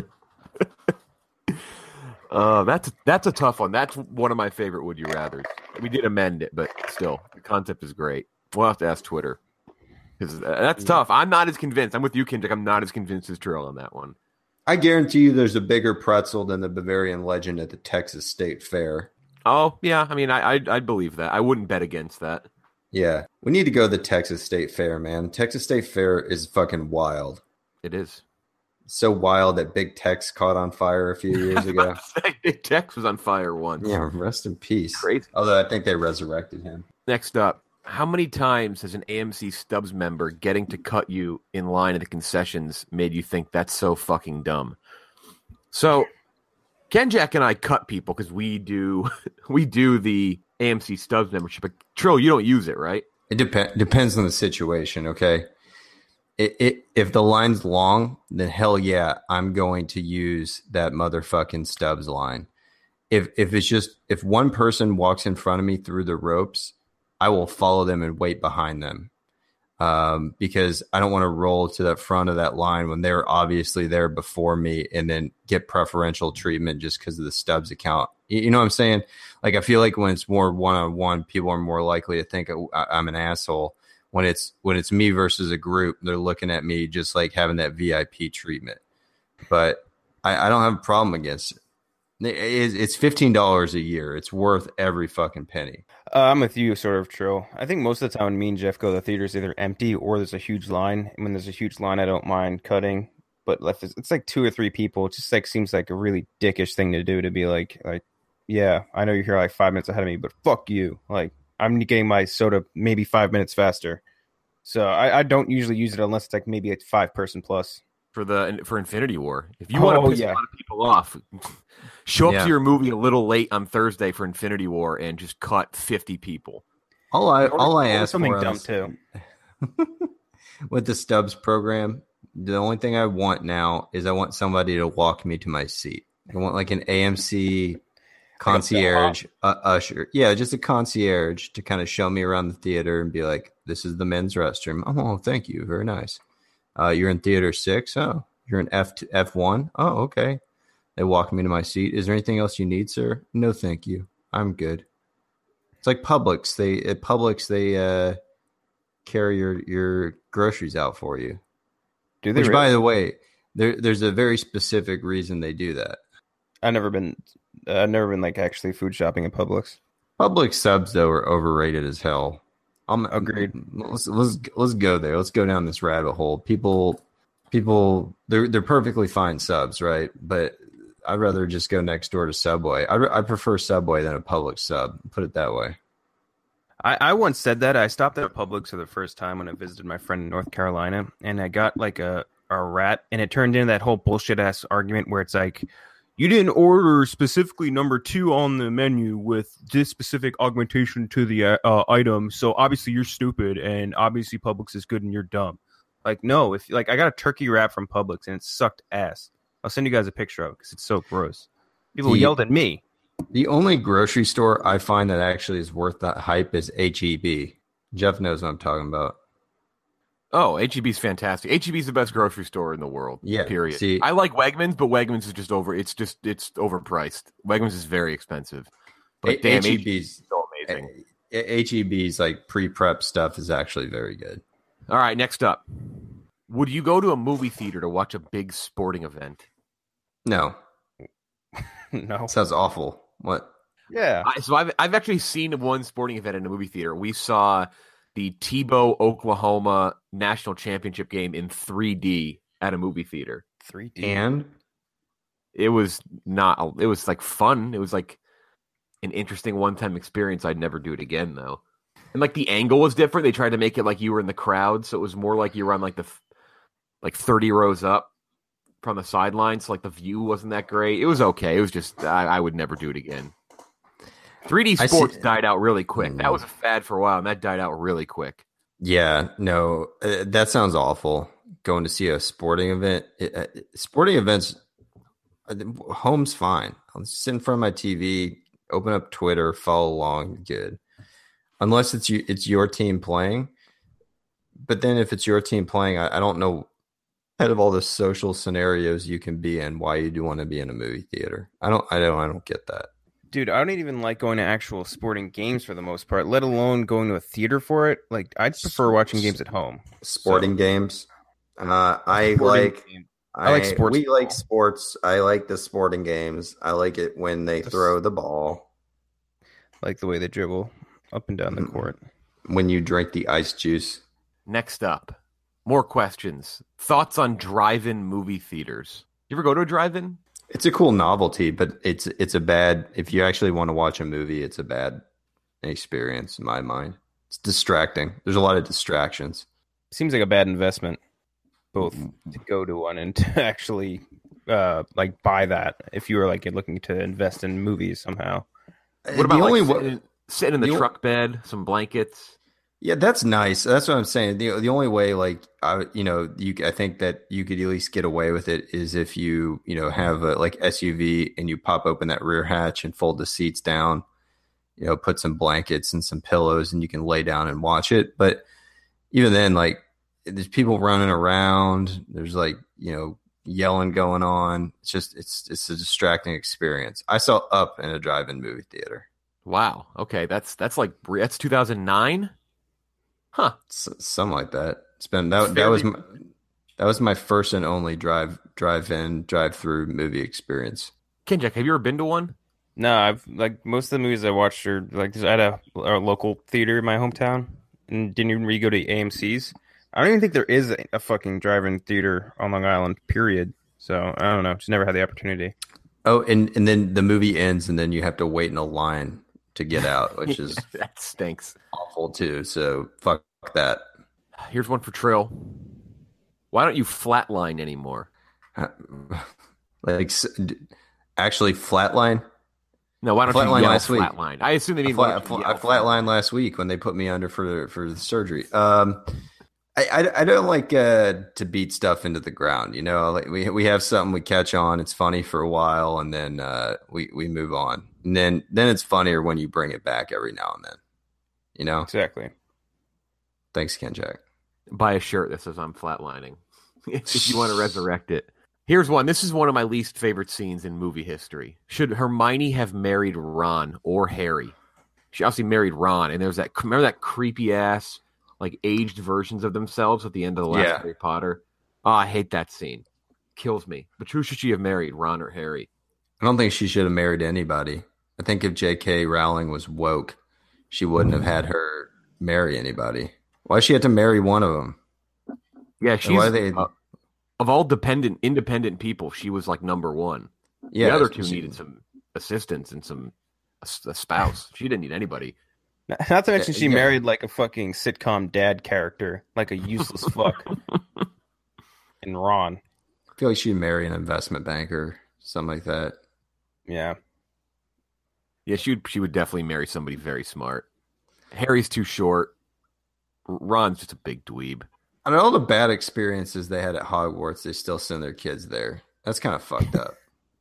uh, that's that's a tough one. That's one of my favorite would you rather. We did amend it, but still, the concept is great. We'll have to ask Twitter because that's tough. I'm not as convinced. I'm with you, Kendrick. I'm not as convinced as Trill on that one. I guarantee you, there's a bigger pretzel than the Bavarian Legend at the Texas State Fair. Oh yeah, I mean, I I'd, I'd believe that. I wouldn't bet against that. Yeah, we need to go to the Texas State Fair, man. Texas State Fair is fucking wild. It is. So wild that Big Tex caught on fire a few years ago. Big Tex was on fire once. Yeah, rest in peace. Crazy. Although I think they resurrected him. Next up, how many times has an A M C Stubbs member getting to cut you in line at the concessions made you think that's so fucking dumb? So, Ken Jack and I cut people because we do we do the A M C Stubbs membership. But Trill, you don't use it, right? It dep- depends on the situation, okay? It, it if the line's long, then hell yeah, I'm going to use that motherfucking Stubbs line. if if it's just if one person walks in front of me through the ropes, I will follow them and wait behind them. Um, because I don't want to roll to the front of that line when they're obviously there before me and then get preferential treatment just because of the Stubbs account. You, you know what I'm saying? Like, I feel like when it's more one-on-one, people are more likely to think I, I'm an asshole. When it's when it's me versus a group, they're looking at me just like having that V I P treatment. But I, I don't have a problem against it. It's fifteen dollars a year. It's worth every fucking penny. Uh, I'm with you, sort of, Trill. I think most of the time when me and Jeff go, the theater's either empty or there's a huge line. And when there's a huge line, I don't mind cutting. But if it's, it's like two or three people, it just like seems like a really dickish thing to do, to be like, like, yeah, I know you're here like five minutes ahead of me, but fuck you. Like, I'm getting my soda maybe five minutes faster. So I, I don't usually use it unless it's like maybe a five person plus. For the for Infinity War, if you Oh, want to piss yeah. a lot of people off, show up Yeah. to your movie a little late on Thursday for Infinity War and just cut fifty people. All I all I Or ask something for dumb is- too. with the Stubbs program, the only thing I want now is I want somebody to walk me to my seat. I want like an A M C concierge uh, usher. Yeah, just a concierge to kind of show me around the theater and be like, this is the men's restroom. Oh, thank you. Very nice. Uh, you're in theater six. Oh, you're in F F one. Oh, okay. They walk me to my seat. Is there anything else you need, sir? No, thank you. I'm good. It's like Publix. They at Publix they uh, carry your your groceries out for you. Do they Which, really? by the way, there there's a very specific reason they do that. I've never been, uh, I've never been like actually food shopping at Publix. Public subs though are overrated as hell. I'm Agreed. Let's let's let's go there. Let's go down this rabbit hole. People, people, they're they're perfectly fine subs, right? But I'd rather just go next door to Subway. I, I prefer Subway than a Publix sub. Put it that way. I, I once said that. I stopped at Publix for the first time when I visited my friend in North Carolina, and I got like a, a rat, and it turned into that whole bullshit ass argument where it's like, you didn't order specifically number two on the menu with this specific augmentation to the uh, uh, item, so obviously you're stupid, and obviously Publix is good and you're dumb. Like, no, if like I got a turkey wrap from Publix and it sucked ass. I'll send you guys a picture of it because it's so gross. People The- yelled at me. The only grocery store I find that actually is worth that hype is H E B. Jeff knows what I'm talking about. Oh, H E B's fantastic. H E B's the best grocery store in the world. Yeah, Period. see- I like Wegmans, but Wegmans is just over. It's just it's overpriced. Wegmans is very expensive. But A- damn, H E H E B's B's so amazing. H E B's like pre-prep stuff is actually very good. All right, next up. Would you go to a movie theater to watch a big sporting event? No, No. sounds awful. What? Yeah. I, so I've I've actually seen one sporting event in a movie theater. We saw the Tebow Oklahoma national championship game in three D at a movie theater. three D. And It was not. It was like fun. It was like an interesting one-time experience. I'd never do it again though. And like the angle was different. They tried to make it like you were in the crowd, so it was more like you were on like the f- like thirty rows up from the sidelines. So like the view wasn't that great. It was okay. It was just I, I would never do it again. three D I sports see- died out really quick. Mm. That was a fad for a while, and that died out really quick. yeah, no, uh, that sounds awful. Going to see a sporting event. It, uh, sporting events, uh, home's fine. I'll sit in front of my T V, open up Twitter, follow along. Good. Unless it's you, it's your team playing. But then if it's your team playing, I, I don't know out of all the social scenarios you can be in, why you do want to be in a movie theater. I don't I don't I don't get that. Dude, I don't even like going to actual sporting games for the most part, let alone going to a theater for it. Like, I'd prefer watching games at home. Sporting games. Uh, I Sporting like game. I, I like sports We ball. like sports. I like the sporting games. I like it when they Yes. throw the ball. Like the way they dribble up and down the Mm. court. When you drink the ice juice. Next up, more questions. Thoughts on drive-in movie theaters? You ever go to a drive-in? It's a cool novelty, but it's it's a bad if you actually want to watch a movie, it's a bad experience in my mind. It's distracting. There's a lot of distractions. Seems like a bad investment, both to go to one and to actually uh, like buy that if you were like looking to invest in movies somehow. What about the like only sitting, wa- in, sitting in the, the o- truck bed, some blankets? Yeah, that's nice. That's what I'm saying. The the only way, like, I, you know, you I think that you could at least get away with it is if you, you know, have a like S U V and you pop open that rear hatch and fold the seats down, you know, put some blankets and some pillows and you can lay down and watch it. But even then, like, there's people running around. There's like, you know, yelling going on. It's just, it's, it's a distracting experience. I saw Up in a drive-in movie theater. Wow. Okay. That's, that's like, that's two thousand nine. Huh. S- something like that. It's been that. That was my, that was my first and only drive drive-in drive-through movie experience. Kenjack, have you ever been to one? No, I've like most of the movies I watched are like at a, a local theater in my hometown, and didn't even really go to A M C's. I don't even think there is a, a fucking drive-in theater on Long Island. Period. So I don't know. Just never had the opportunity. Oh, and and then the movie ends, and then you have to wait in a line to get out, which is that stinks. Awful too. So fuck that. Here's one for Trill. Why don't you flatline anymore? Like actually flatline? No, why don't flatline you yell last flatline? Week. I assume they mean I, flat, I flatlined last week when they put me under for for the surgery. Um, I, I, I don't like uh, to beat stuff into the ground. You know, like we we have something we catch on. It's funny for a while, and then uh, we we move on. And then then it's funnier when you bring it back every now and then. You know, exactly. Thanks, Ken Jack. Buy a shirt that says I'm flatlining if you want to resurrect it. Here's one. This is one of my least favorite scenes in movie history. Should Hermione have married Ron or Harry? She obviously married Ron, and there's that. Remember that creepy ass, like aged versions of themselves at the end of the last Yeah. Harry Potter. Oh, I hate that scene. Kills me. But who should she have married, Ron or Harry? I don't think she should have married anybody. I think if J K. Rowling was woke, she wouldn't have had her marry anybody. Why she had to marry one of them? Yeah, she's why they uh, of all dependent, independent people, she was like number one. Yeah, the other two she- needed some assistance and some a, a spouse. She didn't need anybody. Not to mention she Yeah. married like a fucking sitcom dad character, like a useless fuck. And Ron. I feel like she'd marry an investment banker, something like that. Yeah. Yeah, she would. She would definitely marry somebody very smart. Harry's too short. Ron's just a big dweeb. And all the bad experiences they had at Hogwarts, they still send their kids there. That's kind of fucked up.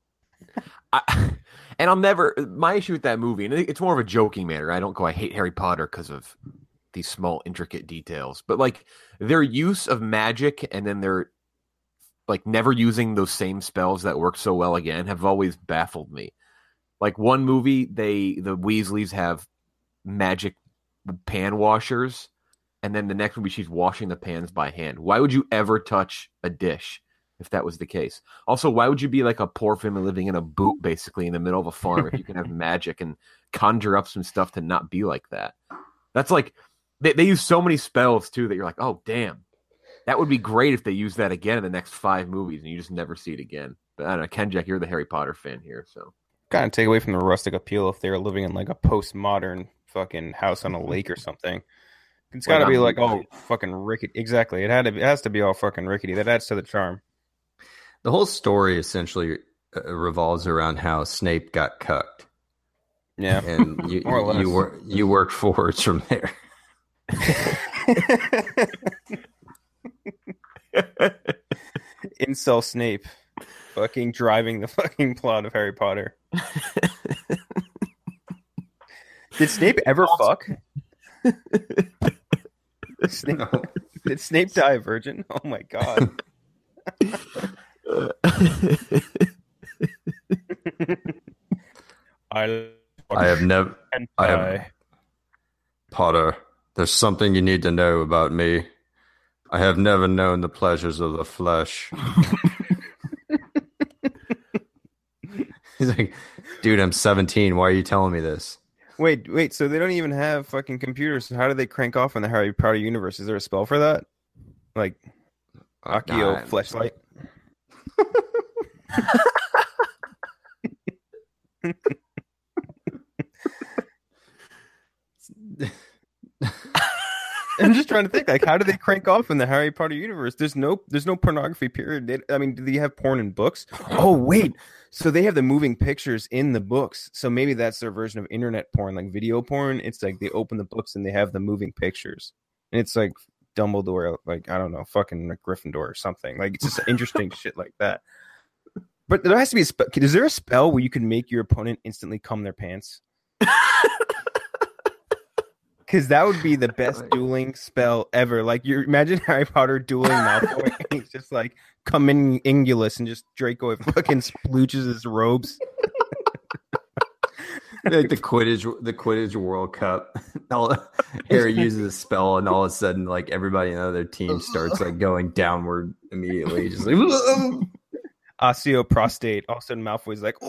I, and I'll never. My issue with that movie, and it's more of a joking manner. I don't go. I hate Harry Potter because of these small, intricate details. But like their use of magic, and then their like never using those same spells that work so well again, have always baffled me. Like one movie, they the Weasleys have magic pan washers, and then the next movie she's washing the pans by hand. Why would you ever touch a dish if that was the case? Also, why would you be like a poor family living in a boot basically in the middle of a farm if you can have magic and conjure up some stuff to not be like that? That's like they, they use so many spells too that you're like, oh damn, that would be great if they use that again in the next five movies and you just never see it again. But I don't know, Ken Jack, you're the Harry Potter fan here, so Kind of take away from the rustic appeal if they were living in like a postmodern fucking house on a lake or something. It's got to Like be on like Blue all fucking rickety. Exactly, it had to. Be, it has to be all fucking rickety. That adds to the charm. The whole story essentially uh, revolves around how Snape got cucked. Yeah, and you More or less. you work you work forwards from there. Incel Snape, fucking driving the fucking plot of Harry Potter. Did Snape ever fuck? Snape, Did Snape die a virgin? Oh my god. I I have never. I have hentai. Potter. There's something you need to know about me. I have never known the pleasures of the flesh. He's like, dude, I'm seventeen. Why are you telling me this? Wait, wait. So they don't even have fucking computers. So how do they crank off in the Harry Potter universe? Is there a spell for that? Like Accio Nah. fleshlight. I'm just trying to think, like, how do they crank off in the Harry Potter universe? There's no, there's no pornography period. They, I mean, do they have porn in books? Oh wait, so they have the moving pictures in the books. So maybe that's their version of internet porn, like video porn. It's like they open the books and they have the moving pictures, and it's like Dumbledore, like I don't know, fucking like Gryffindor or something. Like it's just interesting shit like that. But there has to be a spell. Is there a spell where you can make your opponent instantly cum their pants? Because that would be the best dueling spell ever. Like, you imagine Harry Potter dueling Malfoy, and he's just like coming Ingulus, and just Draco fucking splooches his robes. Like the Quidditch, the Quidditch World Cup. All, Harry uses a spell, and all of a sudden, like everybody in the other team starts like going downward immediately. Just like osteoprostate. All of a sudden, Malfoy's like,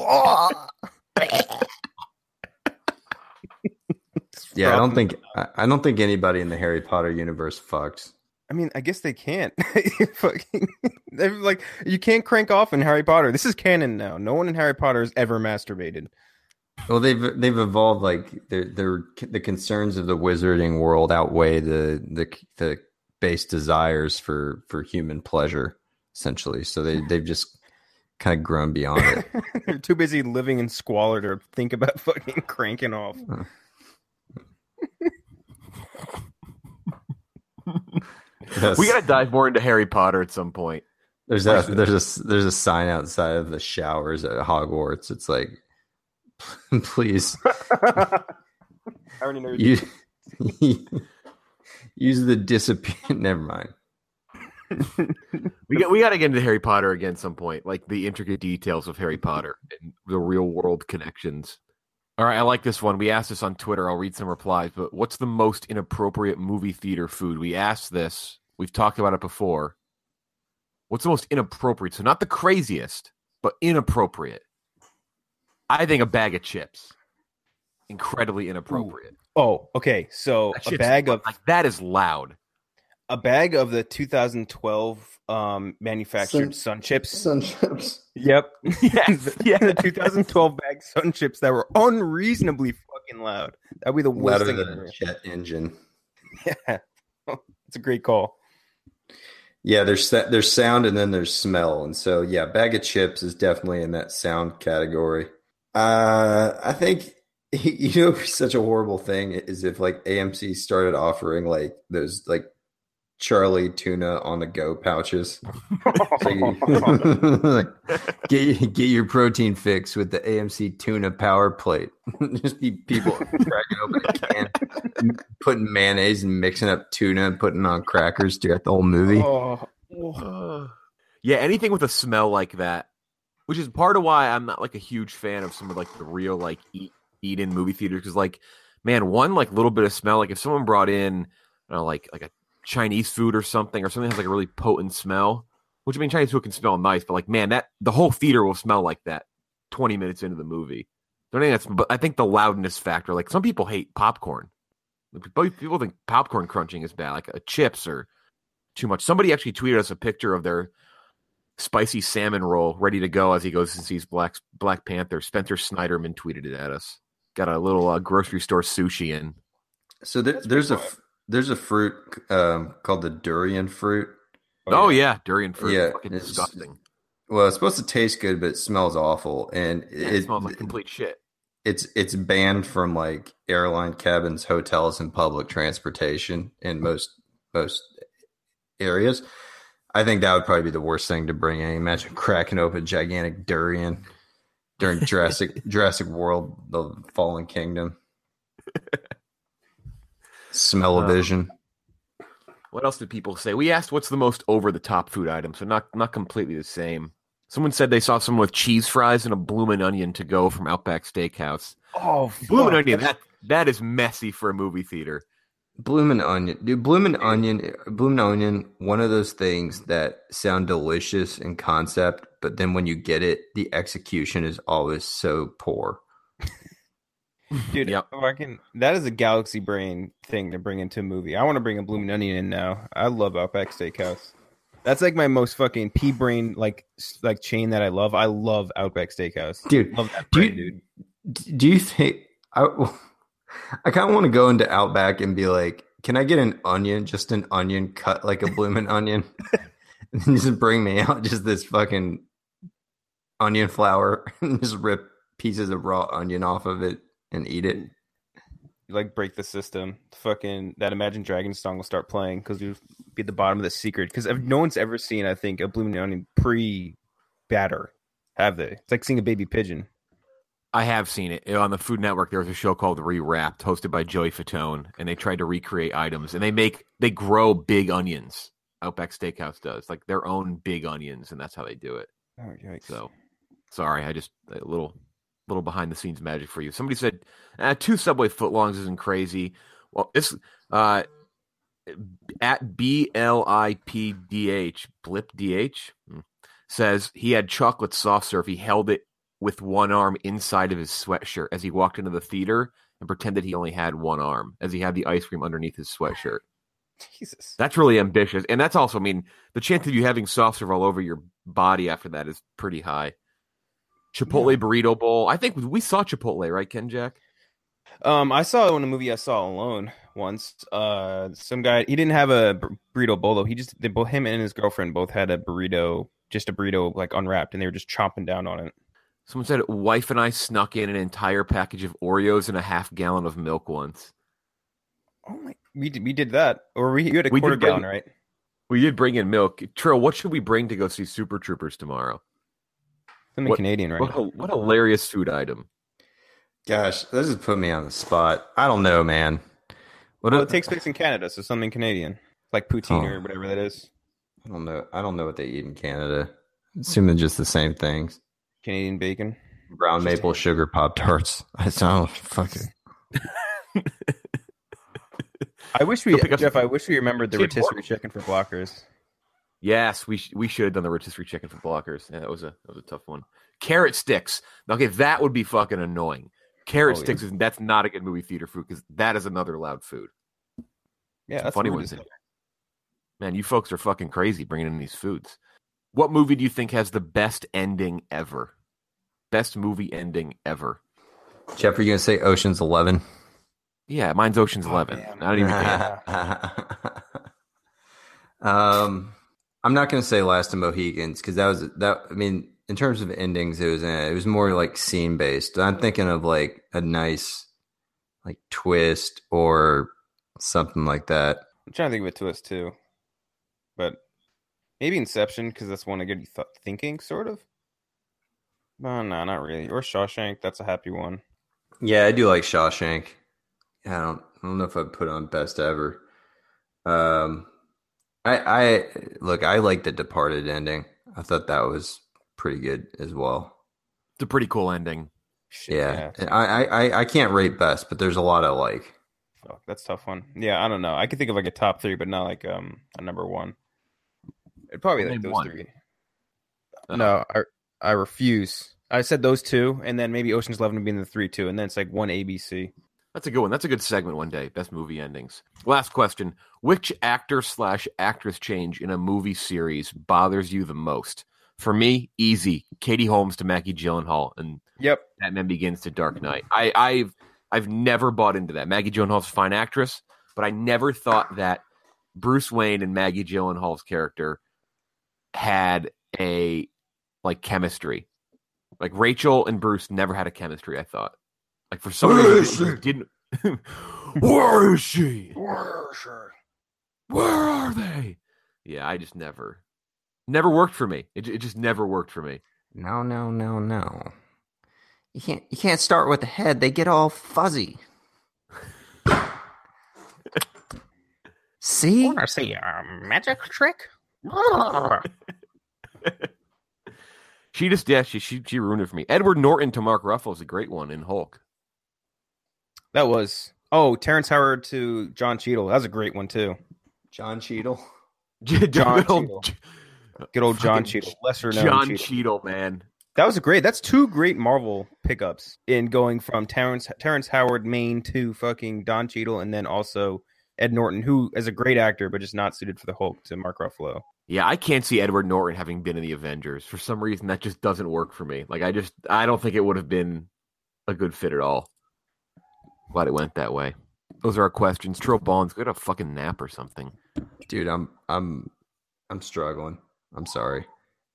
yeah, I don't think I don't think anybody in the Harry Potter universe fucks. I mean, I guess they can't. Fucking, they're like, you can't crank off in Harry Potter. This is canon now. No one in Harry Potter has ever masturbated. Well, they've they've evolved. Like they're, they're the concerns of the wizarding world outweigh the the the base desires for for human pleasure, essentially. So they they've just kind of grown beyond it. They're too busy living in squalor to think about fucking cranking off. Huh. Yes. We gotta dive more into Harry Potter at some point. There's a there's a there's a sign outside of the showers at Hogwarts. It's like, please, I already know. Use, use the disappear. Never mind. we got we got to get into Harry Potter again at some point, like the intricate details of Harry Potter and the real world connections. All right, I like this one. We asked this on Twitter. I'll read some replies. But what's the most inappropriate movie theater food? We asked this. We've talked about it before. What's the most inappropriate? So not the craziest, but inappropriate. I think a bag of chips. Incredibly inappropriate. Ooh. Oh, okay. So a bag of like that is loud. A bag of the two thousand twelve um, manufactured Sun, Sun Chips. Sun Chips. Yep. Yes. Yeah. The two thousand twelve bag Sun Chips that were unreasonably fucking loud. That'd be the worst Louder thing than ever. a jet engine. Yeah. It's a great call. Yeah, there's there's sound and then there's smell, and so yeah, bag of chips is definitely in that sound category. Uh, I think you know, such a horrible thing is if like A M C started offering like those like Charlie tuna on the go pouches. So you, like, get get your protein fix with the A M C tuna power plate. Just be people cracking open a can, putting mayonnaise and mixing up tuna and putting on crackers throughout the whole movie. Oh, oh. Yeah, anything with a smell like that, which is part of why I'm not like a huge fan of some of like the real like eat eat in movie theaters, because like, man, one like little bit of smell, like if someone brought in, you know, like like a Chinese food or something, or something that has like a really potent smell, which I mean Chinese food can smell nice, but like, man, that the whole theater will smell like that twenty minutes into the movie. I think that's, but I think the loudness factor, like some people hate popcorn. People think popcorn crunching is bad, like uh, chips or too much. Somebody actually tweeted us a picture of their spicy salmon roll ready to go as he goes and sees Black Black Panther. Spencer Snyderman tweeted it at us. Got a little uh, grocery store sushi in. So there, there's a there's a fruit um, called the durian fruit. Oh, oh yeah. yeah, durian fruit. Yeah, fucking it's disgusting. Well, it's supposed to taste good, but it smells awful, and yeah, it, it smells like complete shit. It's it's banned from like airline cabins, hotels, and public transportation in most most areas. I think that would probably be the worst thing to bring in. Imagine cracking open gigantic durian during Jurassic Jurassic World: The Fallen Kingdom. Smell-o-vision. Um, what else did people say? We asked what's the most over-the-top food item, so not not completely the same. Someone said they saw someone with cheese fries and a bloomin' onion to go from Outback Steakhouse. Oh, bloomin' onion! That that is messy for a movie theater. Bloomin' onion, dude. Bloomin' onion, bloomin' onion. One of those things that sound delicious in concept, but then when you get it, the execution is always so poor. Dude, yep. I can, that is a galaxy brain thing to bring into a movie. I want to bring a bloomin' onion in now. I love Outback Steakhouse. That's like my most fucking pea brain like like chain that I love. I love Outback Steakhouse, dude. Love that do brand, you, dude. Do you think I? I kind of want to go into Outback and be like, can I get an onion, just an onion cut like a blooming onion? And then just bring me out just this fucking onion flour and just rip pieces of raw onion off of it and eat it. You like break the system. Fucking that Imagine Dragons song will start playing because you'll be at the bottom of the secret. Because no one's ever seen, I think, a blooming onion pre-batter, have they? It's like seeing a baby pigeon. I have seen it on the Food Network. There was a show called Rewrapped, hosted by Joey Fatone, and they tried to recreate items. And they make they grow big onions. Outback Steakhouse does like their own big onions, and that's how they do it. Oh, yikes. So, sorry, I just a little. little behind the scenes magic for you. Somebody said uh, two Subway footlongs isn't crazy. Well, this uh, at B L I P D H Blip D H says he had chocolate soft serve. He held it with one arm inside of his sweatshirt as he walked into the theater and pretended he only had one arm as he had the ice cream underneath his sweatshirt. Jesus, that's really ambitious, and that's also, I mean, the chance of you having soft serve all over your body after that is pretty high. Chipotle yeah. burrito bowl. I think we saw Chipotle, right, Ken Jack? Um, I saw it in a movie I saw alone once. Uh, some guy, he didn't have a burrito bowl though. He just, they both, him and his girlfriend both had a burrito, just a burrito like unwrapped, and they were just chomping down on it. Someone said, wife and I snuck in an entire package of Oreos and a half gallon of milk once. Oh my, we did, we did that, or we you had a we quarter bring, gallon, right? We did bring in milk. Trill, what should we bring to go see Super Troopers tomorrow? Something what, Canadian, right? What, what hilarious food item. Gosh, this has put me on the spot. I don't know, man. What well, a, it takes place in Canada, so something Canadian. Like poutine oh, or whatever that is. I don't know. I don't know what they eat in Canada. I'm assuming just the same things. Canadian bacon. Brown maple sugar Pop-Tarts. I sound fucking... I wish we, Jeff, I wish we remembered the rotisserie chicken for Blockers. Yes, we sh- we should have done the rotisserie chicken for Blockers. Yeah, that was a that was a tough one. Carrot sticks. Okay, that would be fucking annoying. Carrot oh, sticks yeah. is that's not a good movie theater food because that is another loud food. Yeah, that's funny ones. Man, you folks are fucking crazy bringing in these foods. What movie do you think has the best ending ever? Best movie ending ever. Jeff, are you gonna say Ocean's Eleven? Yeah, mine's Ocean's oh, Eleven. Man. I don't even care. um. I'm not going to say Last of Mohicans because that was that. I mean, in terms of endings, it was eh, it was more like scene based. I'm thinking of like a nice like twist or something like that. I'm trying to think of a twist too, but maybe Inception because that's one I get you th- thinking sort of. No, no, not really. Or Shawshank. That's a happy one. Yeah, I do like Shawshank. I don't. I don't know if I'd put it on best ever. Um. I, I look. I like the Departed ending. I thought that was pretty good as well. It's a pretty cool ending. Yeah, yeah. I, I, I can't rate best, but there's a lot I like. Fuck, that's a tough one. Yeah, I don't know. I could think of like a top three, but not like um a number one. It'd probably like those one. three. Uh-huh. No, I I refuse. I said those two, and then maybe Ocean's Eleven would be in the three too, and then it's like one A B C. That's a good one. That's a good segment one day. Best movie endings. Last question. Which actor slash actress change in a movie series bothers you the most? For me, easy. Katie Holmes to Maggie Gyllenhaal and yep. Batman Begins to Dark Knight. I, I've I've never bought into that. Maggie Gyllenhaal's a fine actress, but I never thought that Bruce Wayne and Maggie Gyllenhaal's character had a like chemistry. Like Rachel and Bruce never had a chemistry, I thought. Like for some reason, it didn't. Where is she? Where is she? Where are they? Yeah, I just never, never worked for me. It it just never worked for me. No, no, no, no. You can't. You can't start with the head. They get all fuzzy. See? Want to see a magic trick? She just yeah she, she she ruined it for me. Edward Norton to Mark Ruffalo is a great one in Hulk. That was oh Terrence Howard to John Cheadle. That was a great one too. John Cheadle, John good old, Cheadle, good old John Cheadle, lesser known John Cheadle. Cheadle, man. That was a great. That's two great Marvel pickups in going from Terrence Terrence Howard main to fucking Don Cheadle, and then also Ed Norton, who is a great actor but just not suited for the Hulk, to Mark Ruffalo. Yeah, I can't see Edward Norton having been in the Avengers. For some reason, that just doesn't work for me. Like, I just, I don't think it would have been a good fit at all. Glad it went that way. Those are our questions. Trill Ballins, go get a fucking nap or something. Dude, I'm I'm I'm struggling. I'm sorry.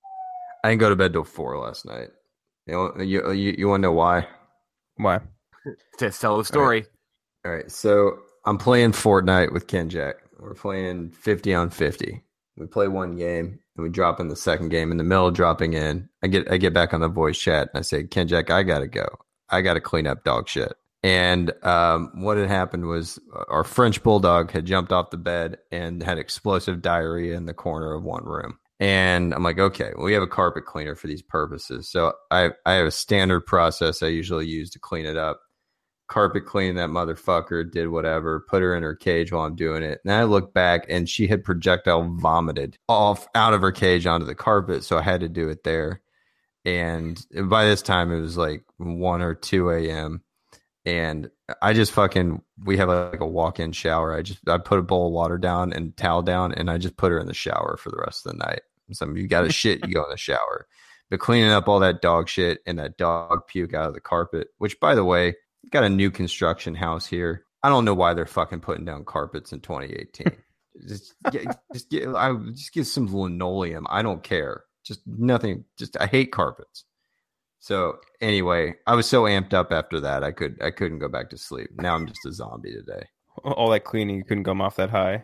I didn't go to bed till four last night. You know, you you, you want to know why? Why? To tell the story. All right. All right. So I'm playing Fortnite with Ken Jack. We're playing fifty on fifty. We play one game and we drop in the second game. In the middle of dropping in, I get I get back on the voice chat and I say, Ken Jack, I gotta go. I gotta clean up dog shit. And um, what had happened was our French bulldog had jumped off the bed and had explosive diarrhea in the corner of one room. And I'm like, okay, well, we have a carpet cleaner for these purposes. So I, I have a standard process I usually use to clean it up. Carpet clean that motherfucker, did whatever, put her in her cage while I'm doing it. And I look back and she had projectile vomited off out of her cage onto the carpet. So I had to do it there. And by this time it was like one or two a.m. And I just fucking, we have like a walk-in shower. I just, I put a bowl of water down and towel down and I just put her in the shower for the rest of the night. Some you got to shit, you go in the shower. But cleaning up all that dog shit and that dog puke out of the carpet, which by the way, got a new construction house here. I don't know why they're fucking putting down carpets in twenty eighteen. just get, just get, I just get some linoleum. I don't care. Just nothing. Just I hate carpets. So anyway, I was so amped up after that, I could I couldn't go back to sleep. Now I'm just a zombie today. All that cleaning, you couldn't come off that high.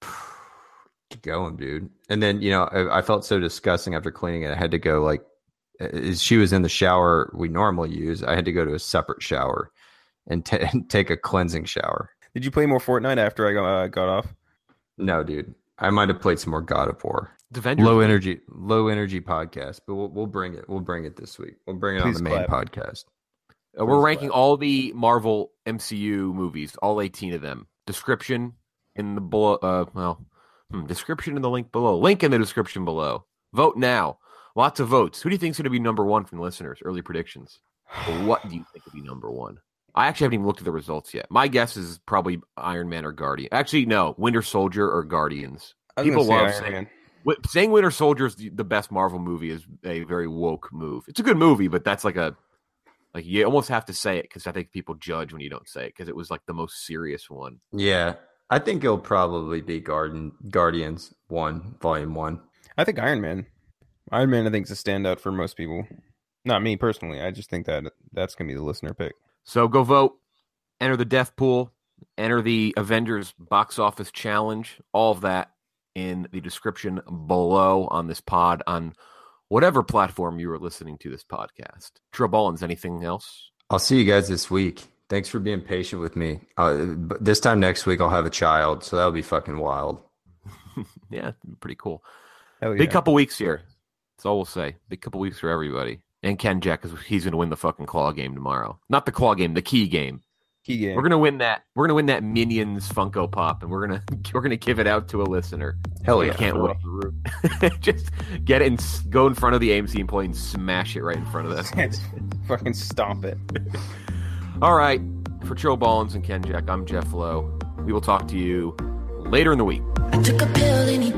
Keep going, dude. And then you know, I, I felt so disgusting after cleaning it. I had to go like, as she was in the shower we normally use, I had to go to a separate shower and t- take a cleansing shower. Did you play more Fortnite after I got, uh, got off? No, dude. I might have played some more God of War. Defender. Low energy, low energy podcast, but we'll we'll bring it. We'll bring it this week. We'll bring it Please on the main clap. podcast. Uh, we're ranking clap. all the Marvel M C U movies, all eighteen of them. Description in the below. Uh, well, hmm, description in the link below. Link in the description below. Vote now. Lots of votes. Who do you think is going to be number one from the listeners? Early predictions. Or what do you think will be number one? I actually haven't even looked at the results yet. My guess is probably Iron Man or Guardian. Actually, no, Winter Soldier or Guardians. People say love Iron saying. Man. Saying Winter Soldier is the best Marvel movie is a very woke move. It's a good movie, but that's like a like you almost have to say it because I think people judge when you don't say it because it was like the most serious one. Yeah, I think it'll probably be Garden Guardians one, Volume One. I think Iron Man. Iron Man, I think, is a standout for most people. Not me personally. I just think that that's gonna be the listener pick. So go vote. Enter the death pool. Enter the Avengers box office challenge. All of that in the description below on this pod on whatever platform you are listening to this podcast. Trill Ballins, anything else? I'll see you guys this week. Thanks for being patient with me. Uh, but this time next week, I'll have a child, so that'll be fucking wild. Yeah, pretty cool. Hell yeah. Big couple weeks here. That's all we'll say. Big couple weeks for everybody. And Ken Jack, because he's going to win the fucking claw game tomorrow. Not the claw game, the key game. Key game. We're gonna win that. We're gonna win that Minions Funko Pop, and we're gonna we're gonna give it out to a listener. Hell I yeah! Can't wait. Just get it and go in front of the A M C employee and smash it right in front of them. Fucking stomp it. All right, for Trill Ballins and Ken Jack, I'm Jeff Lowe. We will talk to you later in the week. I took a pill in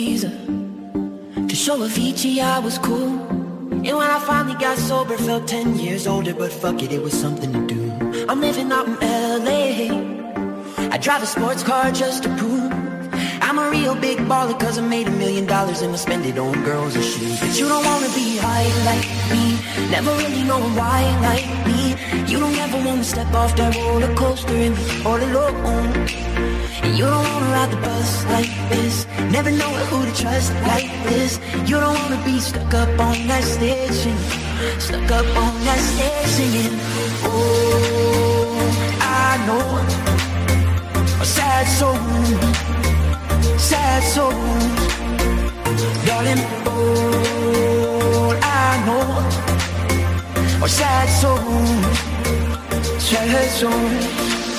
Ibiza to show Avicii I was cool, and when I finally got sober, felt ten years older. But fuck it, it was something to do. I'm living out in L A. I drive a sports car just to prove I'm a real big baller, cause I made a million dollars and I spend it on girls and shoes. But you don't wanna be high like me, never really knowing why like me. You don't ever wanna step off that roller coaster and be all alone. And you don't wanna ride the bus like this, never knowing who to trust like this. You don't wanna be stuck up on that station, stuck up on that stage singing. Oh, I know a sad soul, sad soul, darling. Oh, I know a sad soul, sad soul.